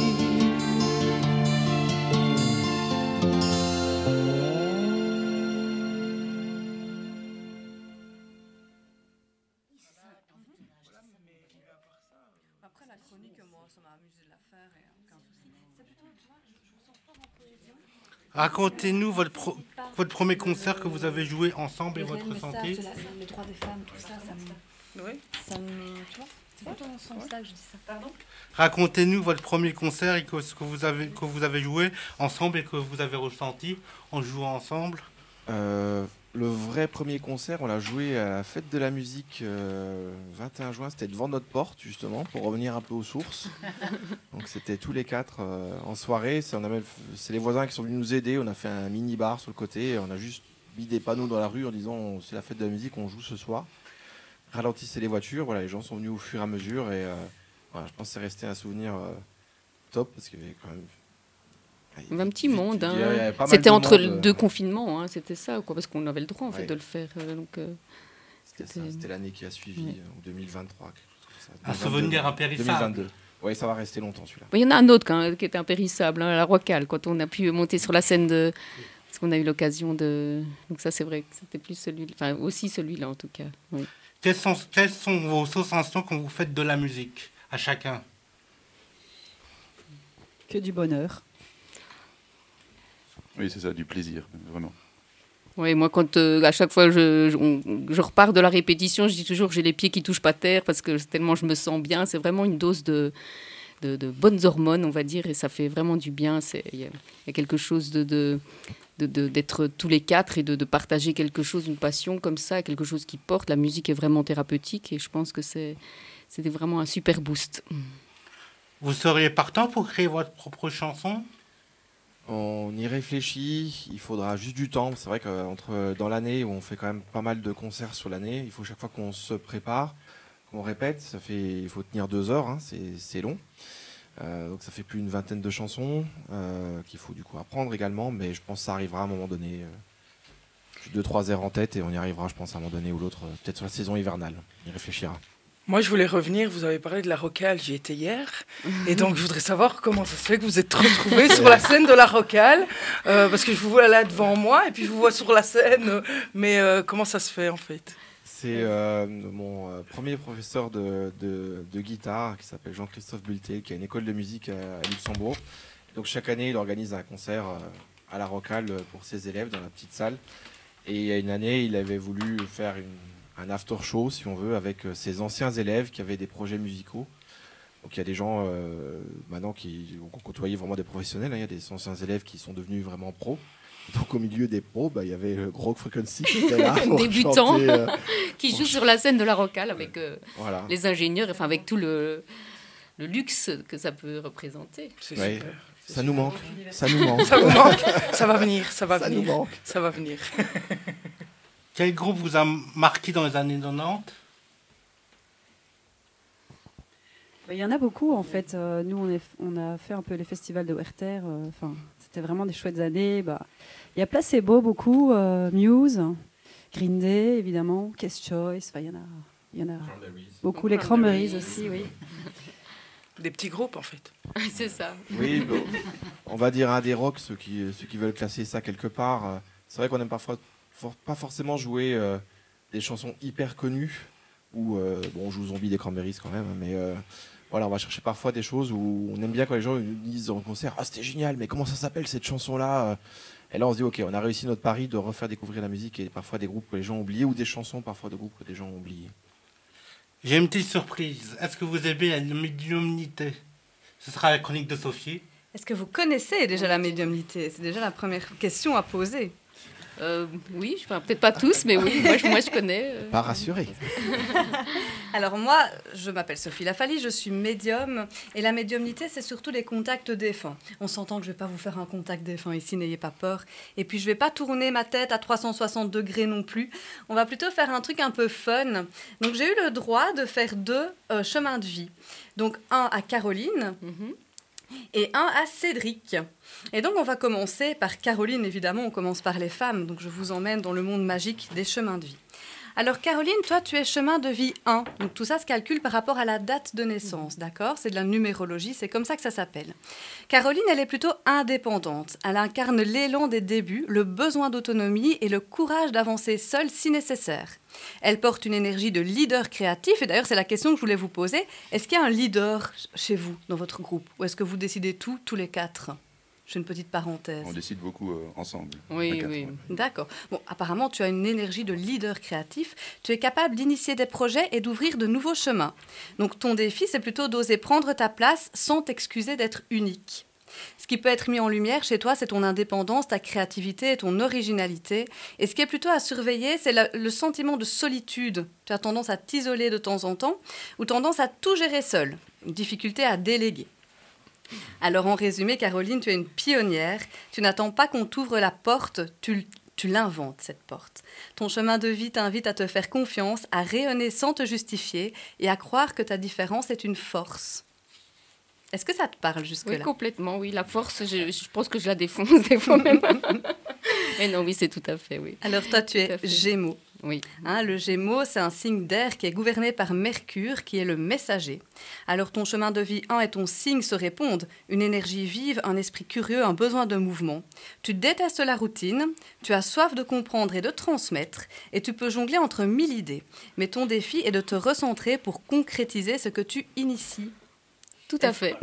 Racontez-nous votre, pro- votre premier concert que vous avez joué ensemble et votre ressenti. Les droits des femmes, tout ça, ça me... Oui. Ça me... Tu vois, c'est plutôt dans ce sens-là que je dis ça. Pardon ? Racontez-nous votre premier concert et que, ce que vous avez, que vous avez joué ensemble et que vous avez ressenti en jouant ensemble. Euh, le vrai premier concert, on l'a joué à la fête de la musique euh, vingt et un juin. C'était devant notre porte, justement, pour revenir un peu aux sources. Donc c'était tous les quatre euh, en soirée. C'est, on a même, c'est les voisins qui sont venus nous aider. On a fait un mini-bar sur le côté. Et on a juste mis des panneaux dans la rue en disant c'est la fête de la musique, on joue ce soir. Ralentissez les voitures. Voilà, les gens sont venus au fur et à mesure. Et euh, voilà, je pense que c'est resté un souvenir euh, top parce qu'il y avait quand même... Un petit monde. Hein. Il y a- il y avait pas mal C'était de entre monde, deux euh, confinements, hein, c'était ça, quoi, parce qu'on avait le droit en fait, Ouais. de le faire. euh, donc, euh, C'était, ça, c'était l'année qui a suivi, Ouais. euh, en deux mille vingt-trois. quelque chose comme ça. Un souvenir impérissable. deux mille vingt-deux. Oui, ça va rester longtemps celui-là. Il y en a un autre quand, qui était impérissable, hein, la Rocale, quand on a pu monter sur la scène de... Parce qu'on a eu l'occasion de... Donc ça, c'est vrai que c'était plus celui... Enfin, aussi celui-là, en tout cas. Oui. Quelles sont, quelles sont vos sensations quand vous faites de la musique, à chacun? Que du bonheur. Oui, c'est ça, du plaisir, vraiment. Oui, moi, quand euh, à chaque fois je, je, on- je repars de la répétition, je dis toujours que j'ai les pieds qui touchent pas terre parce que tellement je me sens bien. C'est vraiment une dose de, de, de bonnes hormones, on va dire, et ça fait vraiment du bien. C'est- Il y, a- il y a quelque chose de, de, de- de- d'être tous les quatre et de, de partager quelque chose, une passion comme ça, quelque chose qui porte. La musique est vraiment thérapeutique et je pense que c'est, c'était vraiment un super boost. Vous seriez partant pour créer votre propre chanson? On y réfléchit, il faudra juste du temps. C'est vrai qu'entre dans l'année où on fait quand même pas mal de concerts sur l'année, il faut chaque fois qu'on se prépare, qu'on répète, ça fait, il faut tenir deux heures, hein, c'est, c'est long. Euh, donc ça fait plus d'une vingtaine de chansons euh, qu'il faut du coup apprendre également, mais je pense que ça arrivera à un moment donné. Euh, j'ai deux, trois airs en tête et on y arrivera, je pense, à un moment donné ou l'autre, euh, peut-être sur la saison hivernale. On y réfléchira. Moi, je voulais revenir, vous avez parlé de la Rocale, j'y étais hier, et donc je voudrais savoir comment ça se fait que vous êtes retrouvés sur la scène de la Rocale, euh, parce que je vous vois là devant moi, et puis je vous vois sur la scène, euh, mais euh, comment ça se fait en fait? C'est euh, mon euh, premier professeur de, de, de guitare qui s'appelle Jean-Christophe Bulté, qui a une école de musique à, à Luxembourg. Donc chaque année, il organise un concert euh, à la Rocale pour ses élèves dans la petite salle. Et il y a une année, il avait voulu faire une, un after show, si on veut, avec euh, ses anciens élèves qui avaient des projets musicaux. Donc il y a des gens euh, maintenant qui ont côtoyé vraiment des professionnels, hein. Il y a des anciens élèves qui sont devenus vraiment pros. Donc au milieu des pros, bah, il y avait le Grog Frequency qui était là pour Débutant, chanter, euh, qui pour joue sur la scène de la Rocale avec euh, Voilà. les ingénieurs, enfin avec tout le, le luxe que ça peut représenter. C'est Ouais. super. Ça nous manque. Ça nous manque. Ça vous manque. Ça va venir, ça va Ça venir. nous manque. Ça va venir. Quel groupe vous a marqué dans les années quatre-vingt-dix? Il y en a beaucoup en fait. Euh, nous, on, est, on a fait un peu les festivals de Werther. Enfin, euh, c'était vraiment des chouettes années. Bah, il y a Placebo beaucoup, euh, Muse, Green Day évidemment, Case Choice. Enfin, il y en a, il y en a beaucoup. Les Cranberries aussi, oui. Des petits groupes en fait. C'est ça. Oui, bon, on va dire un des rocks, ceux qui, ceux qui veulent classer ça quelque part. C'est vrai qu'on aime parfois for, pas forcément jouer euh, des chansons hyper connues. Ou euh, bon, on joue Zombie des Cranberries quand même, mais euh, voilà, on va chercher parfois des choses où on aime bien quand les gens nous disent en concert, ah c'était génial, mais comment ça s'appelle cette chanson-là? Et là on se dit ok, on a réussi notre pari de refaire découvrir la musique et parfois des groupes que les gens ont oubliés ou des chansons parfois de groupes que les gens ont oubliés. J'ai une petite surprise. Est-ce que vous aimez la médiumnité? Ce sera la chronique de Sophie. Est-ce que vous connaissez déjà la médiumnité? C'est déjà la première question à poser. Euh, oui, enfin, peut-être pas tous, mais oui, moi je, moi, je connais. Euh... Pas rassuré. Alors moi, je m'appelle Sophie Lafali, je suis médium, et la médiumnité, c'est surtout les contacts défunts. On s'entend que je ne vais pas vous faire un contact défunt ici, n'ayez pas peur. Et puis je ne vais pas tourner ma tête à trois cent soixante degrés non plus. On va plutôt faire un truc un peu fun. Donc j'ai eu le droit de faire deux euh, chemins de vie. Donc un à Caroline, mm-hmm. et un à Cédric. Et donc on va commencer par Caroline, évidemment, on commence par les femmes, donc je vous emmène dans le monde magique des chemins de vie. Alors Caroline, toi tu es chemin de vie un, donc tout ça se calcule par rapport à la date de naissance, d'accord? C'est de la numérologie, c'est comme ça que ça s'appelle. Caroline, elle est plutôt indépendante, elle incarne l'élan des débuts, le besoin d'autonomie et le courage d'avancer seule si nécessaire. Elle porte une énergie de leader créatif, et d'ailleurs c'est la question que je voulais vous poser, est-ce qu'il y a un leader chez vous, dans votre groupe, ou est-ce que vous décidez tout, tous les quatre? Je fais une petite parenthèse. On décide beaucoup euh, ensemble. Oui, oui. Ouais. D'accord. Bon, apparemment, tu as une énergie de leader créatif. Tu es capable d'initier des projets et d'ouvrir de nouveaux chemins. Donc, ton défi, c'est plutôt d'oser prendre ta place sans t'excuser d'être unique. Ce qui peut être mis en lumière chez toi, c'est ton indépendance, ta créativité et ton originalité. Et ce qui est plutôt à surveiller, c'est la, le sentiment de solitude. Tu as tendance à t'isoler de temps en temps ou tendance à tout gérer seul. Une difficulté à déléguer. Alors en résumé, Caroline, tu es une pionnière. Tu n'attends pas qu'on t'ouvre la porte, tu, tu l'inventes, cette porte. Ton chemin de vie t'invite à te faire confiance, à rayonner sans te justifier et à croire que ta différence est une force. Est-ce que ça te parle jusque-là? Oui, complètement, oui. La force, je, je pense que je la défonce des fois même. Mais non, oui, c'est tout à fait, oui. Alors toi, tu es Gémeaux. Oui. Hein, le Gémeaux, c'est un signe d'air qui est gouverné par Mercure, qui est le messager. Alors ton chemin de vie un et ton signe se répondent. Une énergie vive, un esprit curieux, un besoin de mouvement. Tu détestes la routine, tu as soif de comprendre et de transmettre, et tu peux jongler entre mille idées. Mais ton défi est de te recentrer pour concrétiser ce que tu inities. Tout à fait.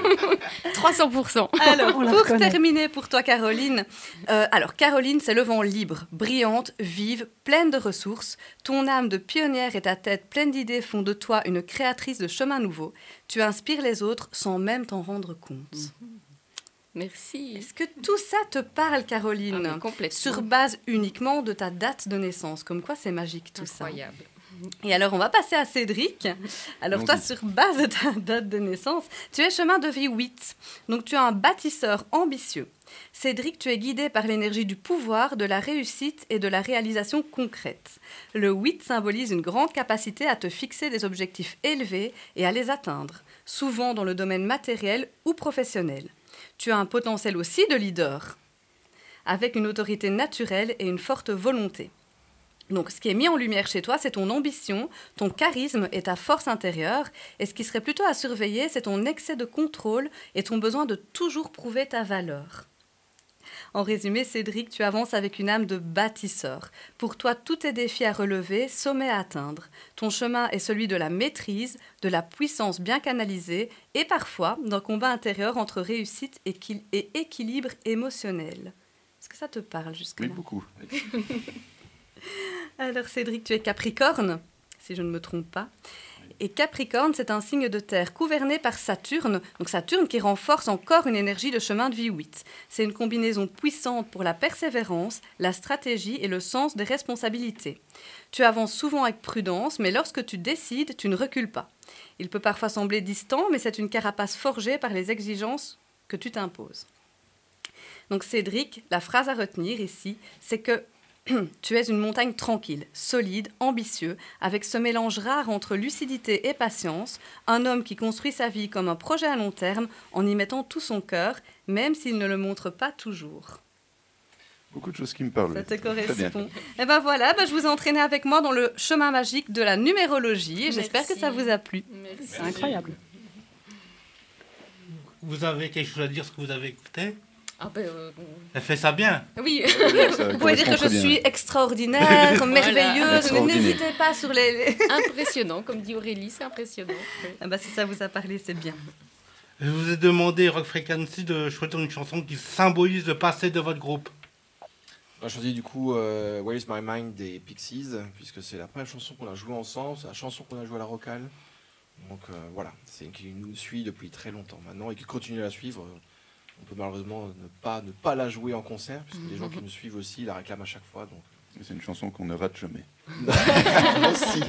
trois cents pour cent. Alors, pour terminer pour toi, Caroline, euh, alors Caroline, c'est le vent libre, brillante, vive, pleine de ressources. Ton âme de pionnière et ta tête pleine d'idées font de toi une créatrice de chemins nouveaux. Tu inspires les autres sans même t'en rendre compte. Mmh. Merci. Est-ce que tout ça te parle, Caroline? Ah, complètement. Sur base uniquement de ta date de naissance. Comme quoi, c'est magique tout ça. Incroyable. Et alors, on va passer à Cédric. Alors, toi, sur base de ta date de naissance, tu es chemin de vie huit. Donc, tu es un bâtisseur ambitieux. Cédric, tu es guidé par l'énergie du pouvoir, de la réussite et de la réalisation concrète. Le huit symbolise une grande capacité à te fixer des objectifs élevés et à les atteindre, souvent dans le domaine matériel ou professionnel. Tu as un potentiel aussi de leader, avec une autorité naturelle et une forte volonté. Donc, ce qui est mis en lumière chez toi, c'est ton ambition, ton charisme et ta force intérieure. Et ce qui serait plutôt à surveiller, c'est ton excès de contrôle et ton besoin de toujours prouver ta valeur. En résumé, Cédric, tu avances avec une âme de bâtisseur. Pour toi, tout est défi à relever, sommet à atteindre. Ton chemin est celui de la maîtrise, de la puissance bien canalisée et parfois d'un combat intérieur entre réussite et, qui- et équilibre émotionnel. Est-ce que ça te parle jusque-là? Oui, beaucoup. Alors Cédric, tu es Capricorne, si je ne me trompe pas. Et Capricorne, c'est un signe de terre gouverné par Saturne. Donc Saturne qui renforce encore une énergie de chemin de vie huit. C'est une combinaison puissante pour la persévérance, la stratégie et le sens des responsabilités. Tu avances souvent avec prudence, mais lorsque tu décides, tu ne recules pas. Il peut parfois sembler distant, mais c'est une carapace forgée par les exigences que tu t'imposes. Donc Cédric, la phrase à retenir ici, c'est que Tu es une montagne tranquille, solide, ambitieux, avec ce mélange rare entre lucidité et patience, un homme qui construit sa vie comme un projet à long terme en y mettant tout son cœur, même s'il ne le montre pas toujours. Beaucoup de choses qui me parlent. Ça te Très bien. correspond. Et ben voilà, ben je vous ai entraîné avec moi dans le chemin magique de la numérologie et j'espère que ça vous a plu. C'est incroyable. Vous avez quelque chose à dire ce que vous avez écouté? Ah ben, euh, bon. Elle fait ça bien. Oui. Vous pouvez dire que je suis extraordinaire, Voilà. merveilleuse. Extraordinaire. N'hésitez pas sur les... Impressionnant, comme dit Aurélie, c'est impressionnant. Ah bah, si ça vous a parlé, c'est bien. Je vous ai demandé, Rock Frequency, de choisir une chanson qui symbolise le passé de votre groupe. On a choisi du coup euh, Where is My Mind des Pixies, puisque c'est la première chanson qu'on a jouée ensemble, c'est la chanson qu'on a jouée à la Rocale. Donc euh, voilà, c'est une qui nous suit depuis très longtemps maintenant et qui continue à la suivre. On peut malheureusement ne pas, ne pas la jouer en concert, puisque les gens qui nous suivent aussi la réclament à chaque fois. Donc... C'est une chanson qu'on ne rate jamais. Merci.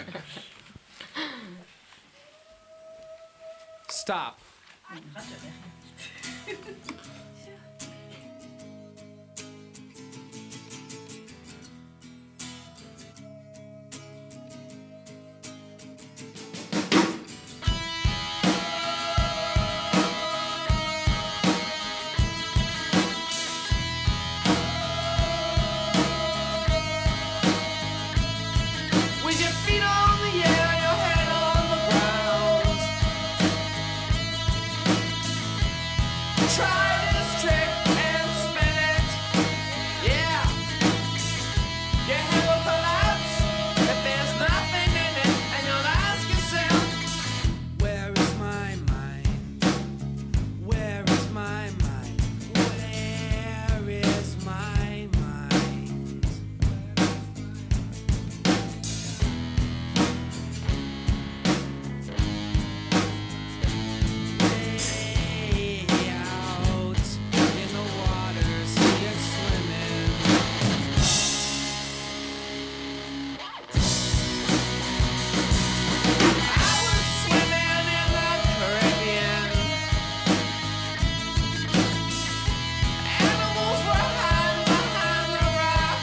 Stop. With your feet on the air, your head on the ground. Try this trick and spin it. Yeah. Your head will collapse if there's nothing in it, and you'll ask yourself, where is my mind? Where is my mind? Where is my mind? Way out in the water, see it swimming. I was swimming in the Caribbean. Animals were hiding behind the rock,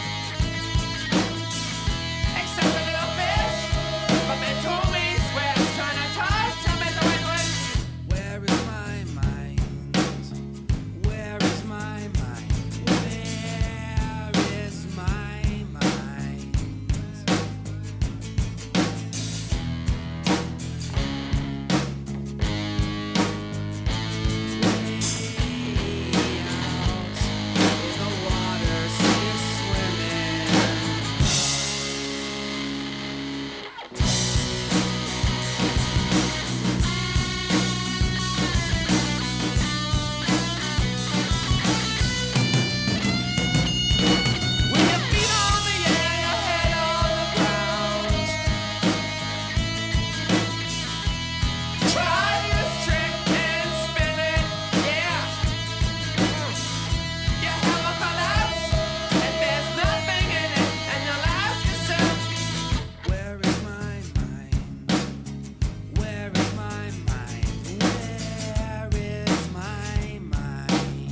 except a little fish. But they told me swear it's trying to talk to me, so it went. Where is my mind? Where is my mind? Where is my mind? In the water, see it swimming. With your feet on the air, your head on the ground. Try this trick and spin it, yeah. Your head will collapse if there's nothing in it, and you'll ask yourself, where is my mind? Where is my mind? Where is my mind?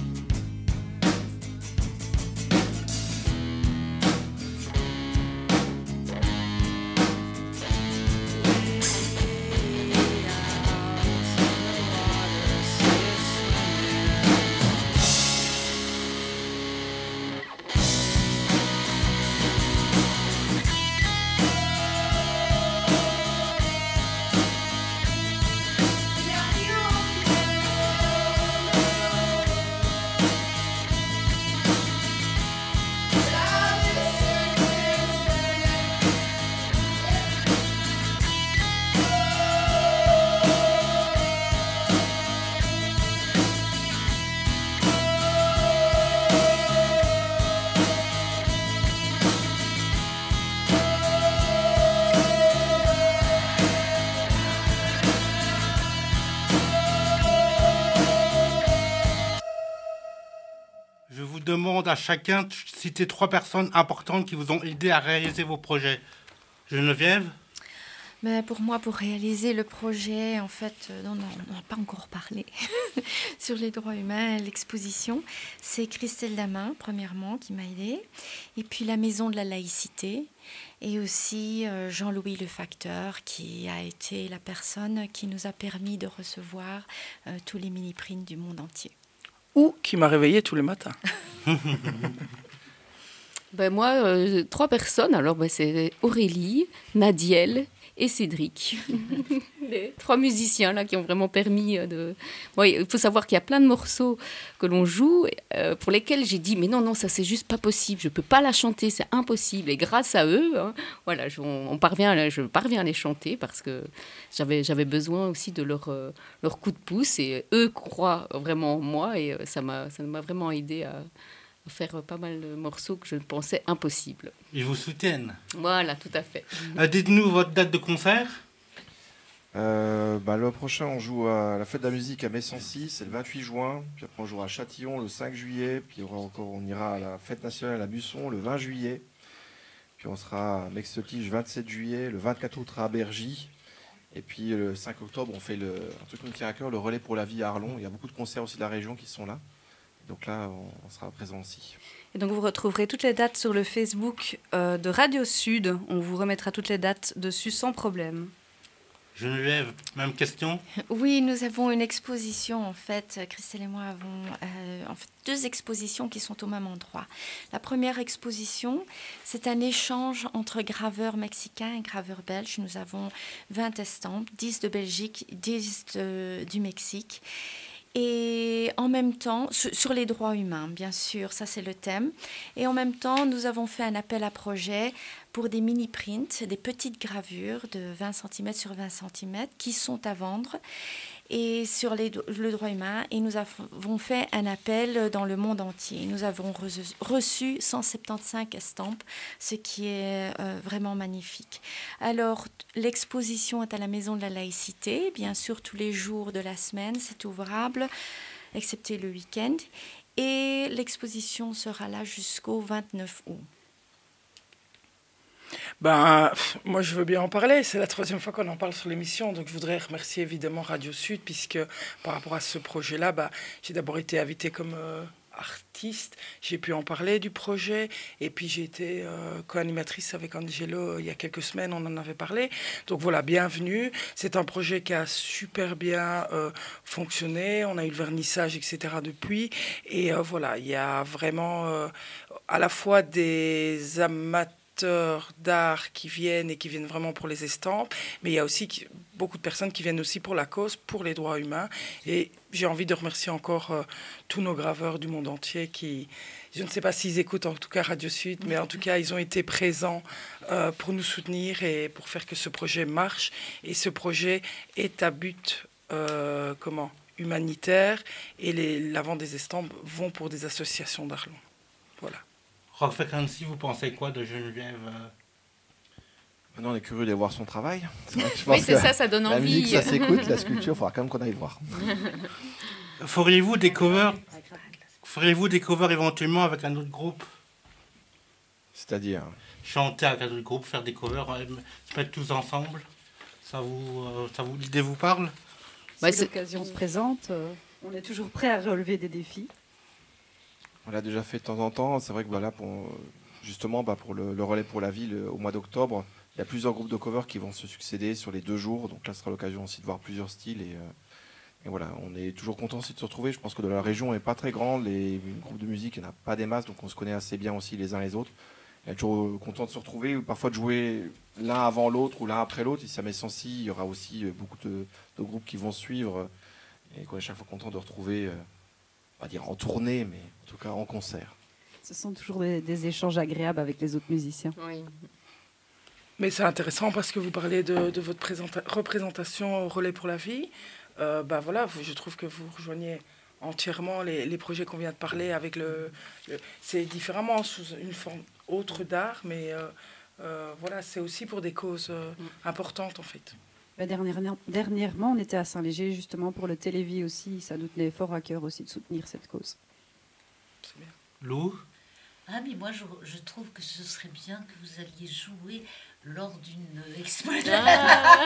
Je vous demande à chacun de citer trois personnes importantes qui vous ont aidé à réaliser vos projets. Geneviève? Mais pour moi, pour réaliser le projet, en fait, euh, on n'a pas encore parlé sur les droits humains, l'exposition, c'est Christelle Damin, premièrement, qui m'a aidée, et puis la Maison de la laïcité, et aussi euh, Jean-Louis Le Facteur, qui a été la personne qui nous a permis de recevoir euh, tous les mini-prints du monde entier. Ou qui m'a réveillée tous les matins. Ben moi, euh, trois personnes. Alors, ben, c'est Aurélie, Nadiel et Cédric. Les trois musiciens là, qui ont vraiment permis de... Bon, il faut savoir qu'il y a plein de morceaux que l'on joue euh, pour lesquels j'ai dit « Mais non, non, ça, c'est juste pas possible. Je peux pas la chanter, c'est impossible. » Et grâce à eux, hein, voilà, je, on, on parvient, je parviens à les chanter parce que j'avais, j'avais besoin aussi de leur, euh, leur coup de pouce. Et eux croient vraiment en moi et euh, ça m'a, ça m'a vraiment aidé à... faire pas mal de morceaux que je pensais impossibles. Ils vous soutiennent. Voilà, tout à fait. Euh, dites-nous votre date de concert. Euh, bah, le prochain, on joue à la fête de la musique à Messancy, c'est le vingt-huit juin. Puis après, on jouera à Châtillon le cinq juillet. Puis il y aura encore, on ira à la fête nationale à Busson le vingt juillet. Puis on sera à Mexotige le vingt-sept juillet. Le vingt-quatre août à Bergy. Et puis le cinq octobre, on fait le, un truc qui me tient à cœur, le relais pour la vie à Arlon. Il y a beaucoup de concerts aussi de la région qui sont là. Donc là, on sera présent aussi. Et donc vous retrouverez toutes les dates sur le Facebook euh, de Radio Sud. On vous remettra toutes les dates dessus sans problème. Geneviève, même question. Oui, nous avons une exposition, en fait. Christelle et moi avons euh, en fait, deux expositions qui sont au même endroit. La première exposition, c'est un échange entre graveurs mexicains et graveurs belges. Nous avons vingt estampes, dix de Belgique, dix de, du Mexique. Et en même temps, sur les droits humains, bien sûr, ça c'est le thème. Et en même temps, nous avons fait un appel à projet pour des mini-prints, des petites gravures de vingt centimètres sur vingt centimètres qui sont à vendre et sur les, le droit humain. Et nous avons fait un appel dans le monde entier. Nous avons reçu cent soixante-quinze estampes, ce qui est euh, vraiment magnifique. Alors, l'exposition est à la Maison de la laïcité, bien sûr, tous les jours de la semaine, c'est ouvrable, excepté le week-end. Et l'exposition sera là jusqu'au vingt-neuf août. Ben, moi, je veux bien en parler. C'est la troisième fois qu'on en parle sur l'émission. Donc, je voudrais remercier évidemment Radio Sud, puisque par rapport à ce projet-là, ben, j'ai d'abord été invitée comme euh, artiste. J'ai pu en parler du projet. Et puis, j'ai été euh, co-animatrice avec Angelo euh, il y a quelques semaines. On en avait parlé. Donc, voilà, bienvenue. C'est un projet qui a super bien euh, fonctionné. On a eu le vernissage, et cetera depuis. Et euh, voilà, il y a vraiment euh, à la fois des amateurs d'art qui viennent et qui viennent vraiment pour les estampes, mais il y a aussi beaucoup de personnes qui viennent aussi pour la cause, pour les droits humains. Et j'ai envie de remercier encore euh, tous nos graveurs du monde entier qui, je ne sais pas s'ils écoutent en tout cas Radio Sud, mais en tout cas ils ont été présents euh, pour nous soutenir et pour faire que ce projet marche. Et ce projet est à but euh, comment humanitaire, et les, la vente des estampes vont pour des associations d'Arlon. Voilà. Rock Frequency, vous pensez quoi de Geneviève? Maintenant, on est curieux de voir son travail. C'est vrai que je pense oui, c'est ça, ça donne la envie. La musique, ça s'écoute, la sculpture, il faudra quand même qu'on aille voir. Feriez-vous des covers Feriez-vous des covers éventuellement avec un autre groupe? C'est-à-dire chanter avec un autre groupe, faire des covers, se mettre tous ensemble. Ça vous, euh, ça vous, l'idée vous parle? Si bah, l'occasion se présente, euh, on est toujours prêt à relever des défis. On l'a déjà fait de temps en temps. C'est vrai que bah, là, pour, justement, bah, pour le, le relais pour la ville, au mois d'octobre, il y a plusieurs groupes de covers qui vont se succéder sur les deux jours. Donc là, ce sera l'occasion aussi de voir plusieurs styles. Et, euh, et voilà, on est toujours content aussi de se retrouver. Je pense que la région n'est pas très grande. Les groupes de musique, il n'y en a pas des masses. Donc on se connaît assez bien aussi les uns les autres. On est toujours content de se retrouver, ou parfois de jouer l'un avant l'autre ou l'un après l'autre. Ici à Messancy, il y aura aussi beaucoup de, de groupes qui vont suivre. Et qu'on est chaque fois content de retrouver... Euh, on va dire en tournée, mais en tout cas en concert. Ce sont toujours des, des échanges agréables avec les autres musiciens. Oui. Mais c'est intéressant parce que vous parlez de, de votre présenta- représentation au Relais pour la vie. Euh, bah voilà, vous, je trouve que vous rejoignez entièrement les, les projets qu'on vient de parler avec le, le... C'est différemment sous une forme autre d'art, mais euh, euh, voilà, c'est aussi pour des causes euh, importantes en fait. Dernièrement, dernièrement, on était à Saint-Léger justement pour le Télévis aussi. Ça nous tenait fort à cœur aussi de soutenir cette cause. C'est bien. Lou? Ah, mais moi, je, je trouve que ce serait bien que vous alliez jouer lors d'une exposition. Ah,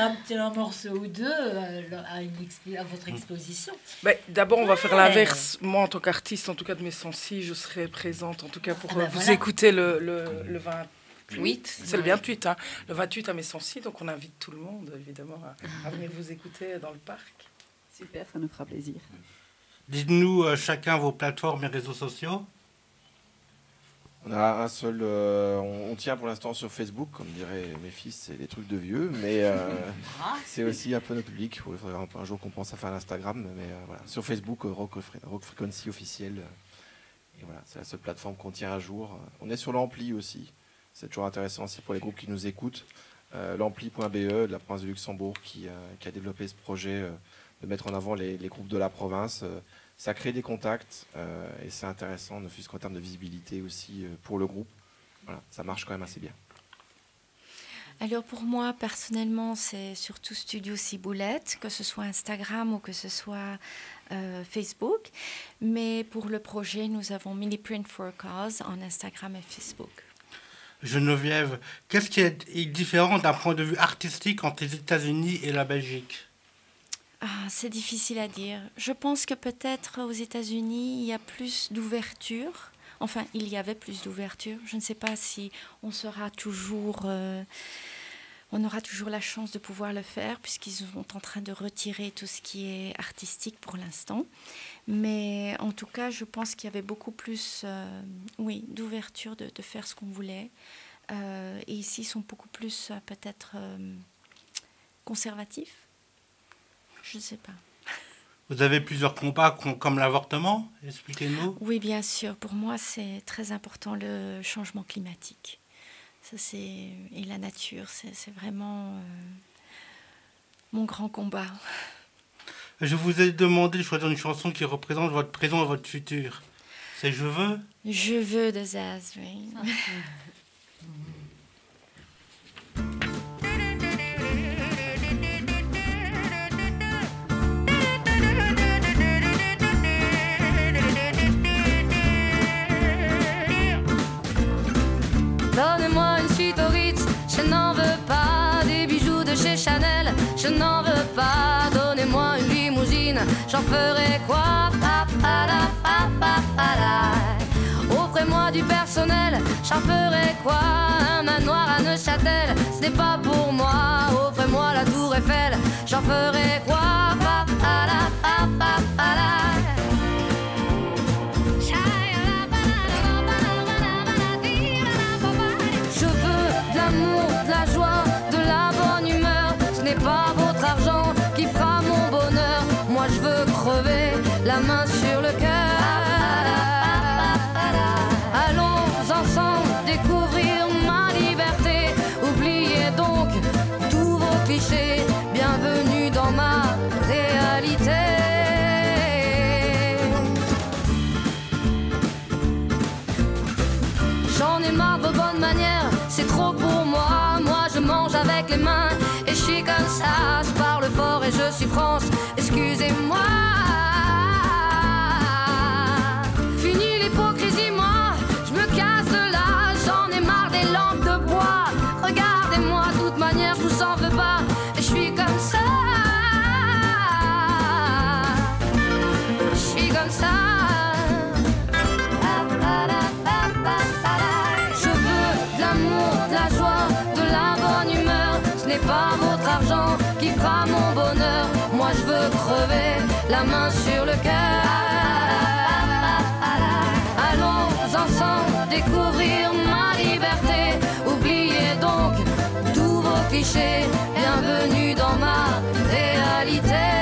un petit un morceau ou deux euh, à, une expi- à votre exposition. Bah, d'abord, on va faire Ouais. l'inverse. Moi, en tant qu'artiste, en tout cas de mes sensi, je serai présente, en tout cas pour Ah bah euh, vous voilà. écouter le, le, le vingt-huit. C'est le Ouais. vingt-huit, hein. Le vingt-huit à mes sensi, donc on invite tout le monde, évidemment, à, à venir vous écouter dans le parc. Super, ça nous fera plaisir. Dites-nous euh, chacun vos plateformes et réseaux sociaux. On a un seul, euh, on, on tient pour l'instant sur Facebook, comme diraient mes fils, c'est des trucs de vieux, mais euh, c'est aussi un peu notre public. Il faudrait un, un jour qu'on pense à faire l'Instagram, mais euh, voilà. Sur Facebook, euh, Rock, Rock Frequency officiel. euh, et voilà, c'est la seule plateforme qu'on tient à jour. On est sur l'ampli aussi. C'est toujours intéressant aussi pour les groupes qui nous écoutent. Euh, l'ampli point b e de la province de Luxembourg qui, euh, qui a développé ce projet euh, de mettre en avant les, les groupes de la province. Euh, ça crée des contacts euh, et c'est intéressant, ne fût-ce qu'en termes de visibilité aussi euh, pour le groupe. Voilà, ça marche quand même assez bien. Alors pour moi, personnellement, c'est surtout Studio Ciboulette, que ce soit Instagram ou que ce soit euh, Facebook. Mais pour le projet, nous avons Mini Print for Cause en Instagram et Facebook. Geneviève, qu'est-ce qui est différent d'un point de vue artistique entre les États-Unis et la Belgique? Ah, c'est difficile à dire. Je pense que peut-être aux États-Unis, il y a plus d'ouverture. Enfin, il y avait plus d'ouverture. Je ne sais pas si on sera toujours, euh, on aura toujours la chance de pouvoir le faire, puisqu'ils sont en train de retirer tout ce qui est artistique pour l'instant. Mais en tout cas, je pense qu'il y avait beaucoup plus, euh, oui, d'ouverture de, de faire ce qu'on voulait. Euh, et ici, ils sont beaucoup plus euh, peut-être euh, conservatifs. Je ne sais pas. Vous avez plusieurs combats com- comme l'avortement. Expliquez-nous. Oui, bien sûr. Pour moi, c'est très important le changement climatique. Ça, c'est... Et la nature, c'est, c'est vraiment euh, mon grand combat. Je vous ai demandé de choisir une chanson qui représente votre présent et votre futur. C'est Je veux. Je veux de Zaz, oui. Donnez-moi une suite au Ritz, je n'en veux pas. Des bijoux de chez Chanel, je n'en veux pas. Donnez-moi une limousine, j'en ferai quoi? Pa, pa, la, pa, pa, pa, la. Offrez-moi du personnel, j'en ferai quoi? Un manoir à Neuchâtel, ce n'est pas pour moi. Offrez-moi la tour Eiffel, j'en ferai quoi? Pa, pa, la, pa, pa, pa, la. De la joie, de la bonne humeur, ce n'est pas votre argent qui fera mon bonheur. Moi je veux crever la main sur le cœur. Allons ensemble découvrir ma liberté. Oubliez donc tous vos clichés. Bienvenue dans ma réalité. J'en ai marre de vos bonnes manières, c'est trop pour moi. Moi je mange avec les mains et je suis comme ça. Je parle fort et je suis franche, excusez-moi. Fini l'hypocrisie, moi je me casse de là. J'en ai marre des lampes de bois. Regardez-moi, de toute manière je vous en veux pas. Et je suis comme ça. Je suis comme ça. De la joie, de la bonne humeur, ce n'est pas votre argent qui fera mon bonheur. Moi je veux crever la main sur le cœur. Allons ensemble découvrir ma liberté. Oubliez donc tous vos clichés. Bienvenue dans ma réalité.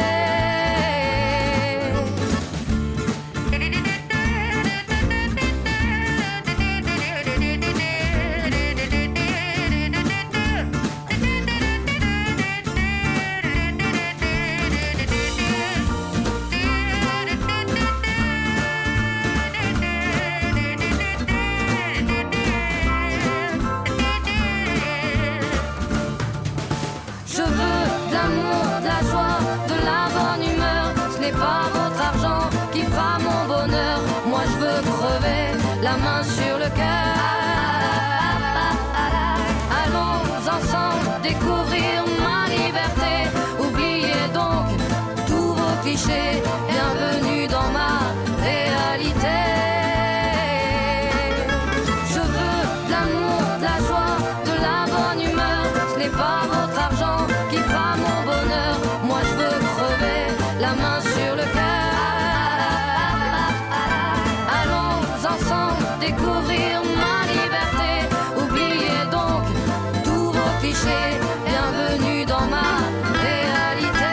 Pas votre argent qui fera mon bonheur. Moi je veux crever la main sur le cœur. Allons ensemble découvrir ma liberté. clichés. Bienvenue dans ma réalité. Je veux de l'amour, de la joie, de la bonne humeur. Ce n'est pas votre argent qui fera mon bonheur. Moi je veux crever la main sur le cœur. Allons ensemble découvrir ma liberté. Oubliez donc tous vos clichés. Bienvenue dans ma réalité.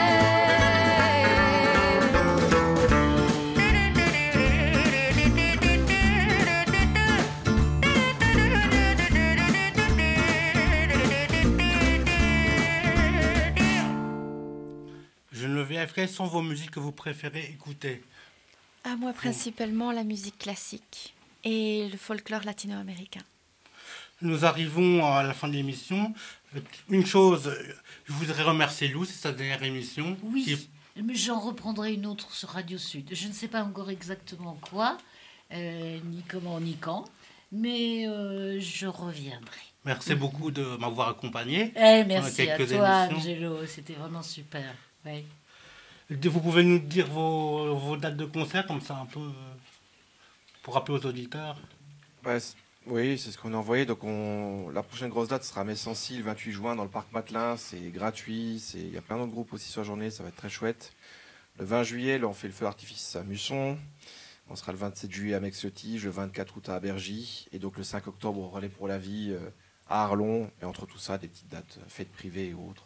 Geneviève, quelles sont vos musiques que vous préférez écouter? À moi, principalement la musique classique et le folklore latino-américain. Nous arrivons à la fin de l'émission. Une chose, je voudrais remercier Lou, c'est sa dernière émission. Oui, qui- mais j'en reprendrai une autre sur Radio Sud. Je ne sais pas encore exactement quoi, euh, ni comment, ni quand, mais euh, je reviendrai. Merci beaucoup de m'avoir accompagné. Eh, dans merci à quelques toi, émissions. Angelo, c'était vraiment super. Ouais. Vous pouvez nous dire vos, vos dates de concert, comme ça, un peu, euh, pour rappeler aux auditeurs. Bah, c- oui, c'est ce qu'on a envoyé. Donc on... La prochaine grosse date sera Messancy, le vingt-huit juin, dans le parc Matelin. C'est gratuit. C'est... Il y a plein d'autres groupes aussi sur la journée. Ça va être très chouette. Le vingt juillet, là, on fait le feu d'artifice à Musson. On sera le vingt-sept juillet à Mex-le-Tige, le vingt-quatre août à Abergy. Et donc le cinq octobre, au Relais pour la Vie euh, à Arlon. Et entre tout ça, des petites dates, euh, fêtes privées et autres.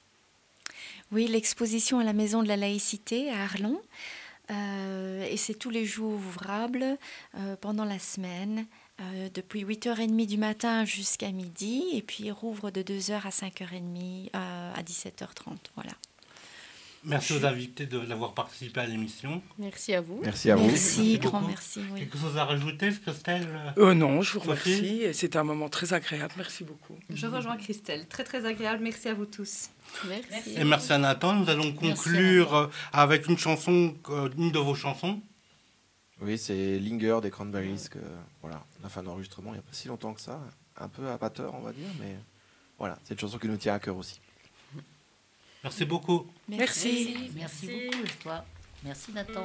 Oui, l'exposition à la Maison de la Laïcité à Arlon. Euh, et c'est tous les jours ouvrables euh, pendant la semaine, euh, depuis huit heures trente du matin jusqu'à midi. Et puis il rouvre de deux heures à cinq heures trente euh, à dix-sept heures trente. Voilà. Merci aux invités de- d'avoir participé à l'émission. Merci à vous. Merci à vous. Merci, grand beaucoup. merci. Oui. Quelque chose à rajouter, Christelle? Euh, non, je vous Sophie remercie. Et c'était un moment très agréable. Merci beaucoup. Je rejoins Christelle. Très très agréable. Merci à vous tous. Merci. Et merci à Nathan. Nous allons conclure euh, avec une chanson, euh, une de vos chansons. Oui, c'est Linger des Cranberries. Que, voilà, on a fait un enregistrement il n'y a pas si longtemps que ça. Un peu amateur, on va dire. Mais voilà, c'est une chanson qui nous tient à cœur aussi. Merci beaucoup. Merci. Merci beaucoup, toi. Merci, Nathan.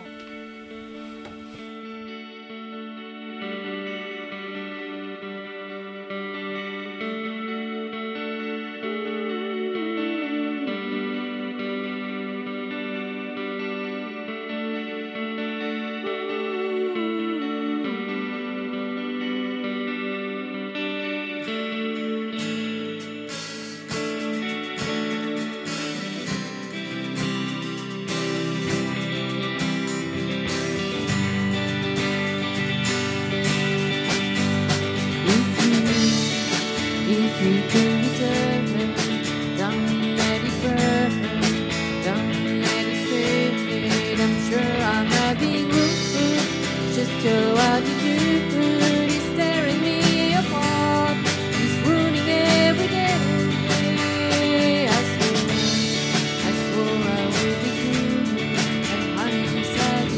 If you could turn, don't let it burn, don't let it fade. I'm sure I'm not being rude, just your attitude is tearing me apart. It's ruining every day. I swore, I swore I would be true and honey beside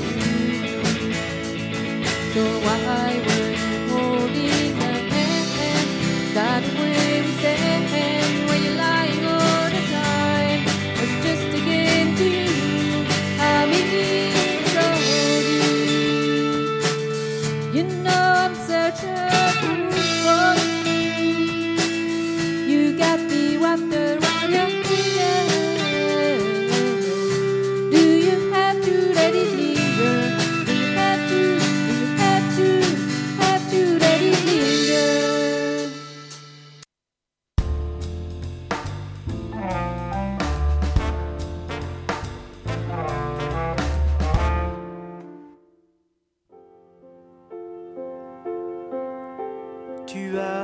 you. So why were you holding my hand? That way we stand when you're lying all the time. Was just again to you. I mean, so deep. You know I'm such a fool for you. You got me wrapped around your finger. Do you have to let it linger? Do you have to? Do you have to? Have to let it linger? Tu as,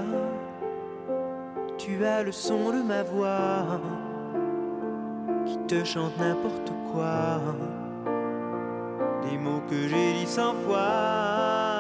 tu as le son de ma voix qui te chante n'importe quoi, des mots que j'ai dit cent fois.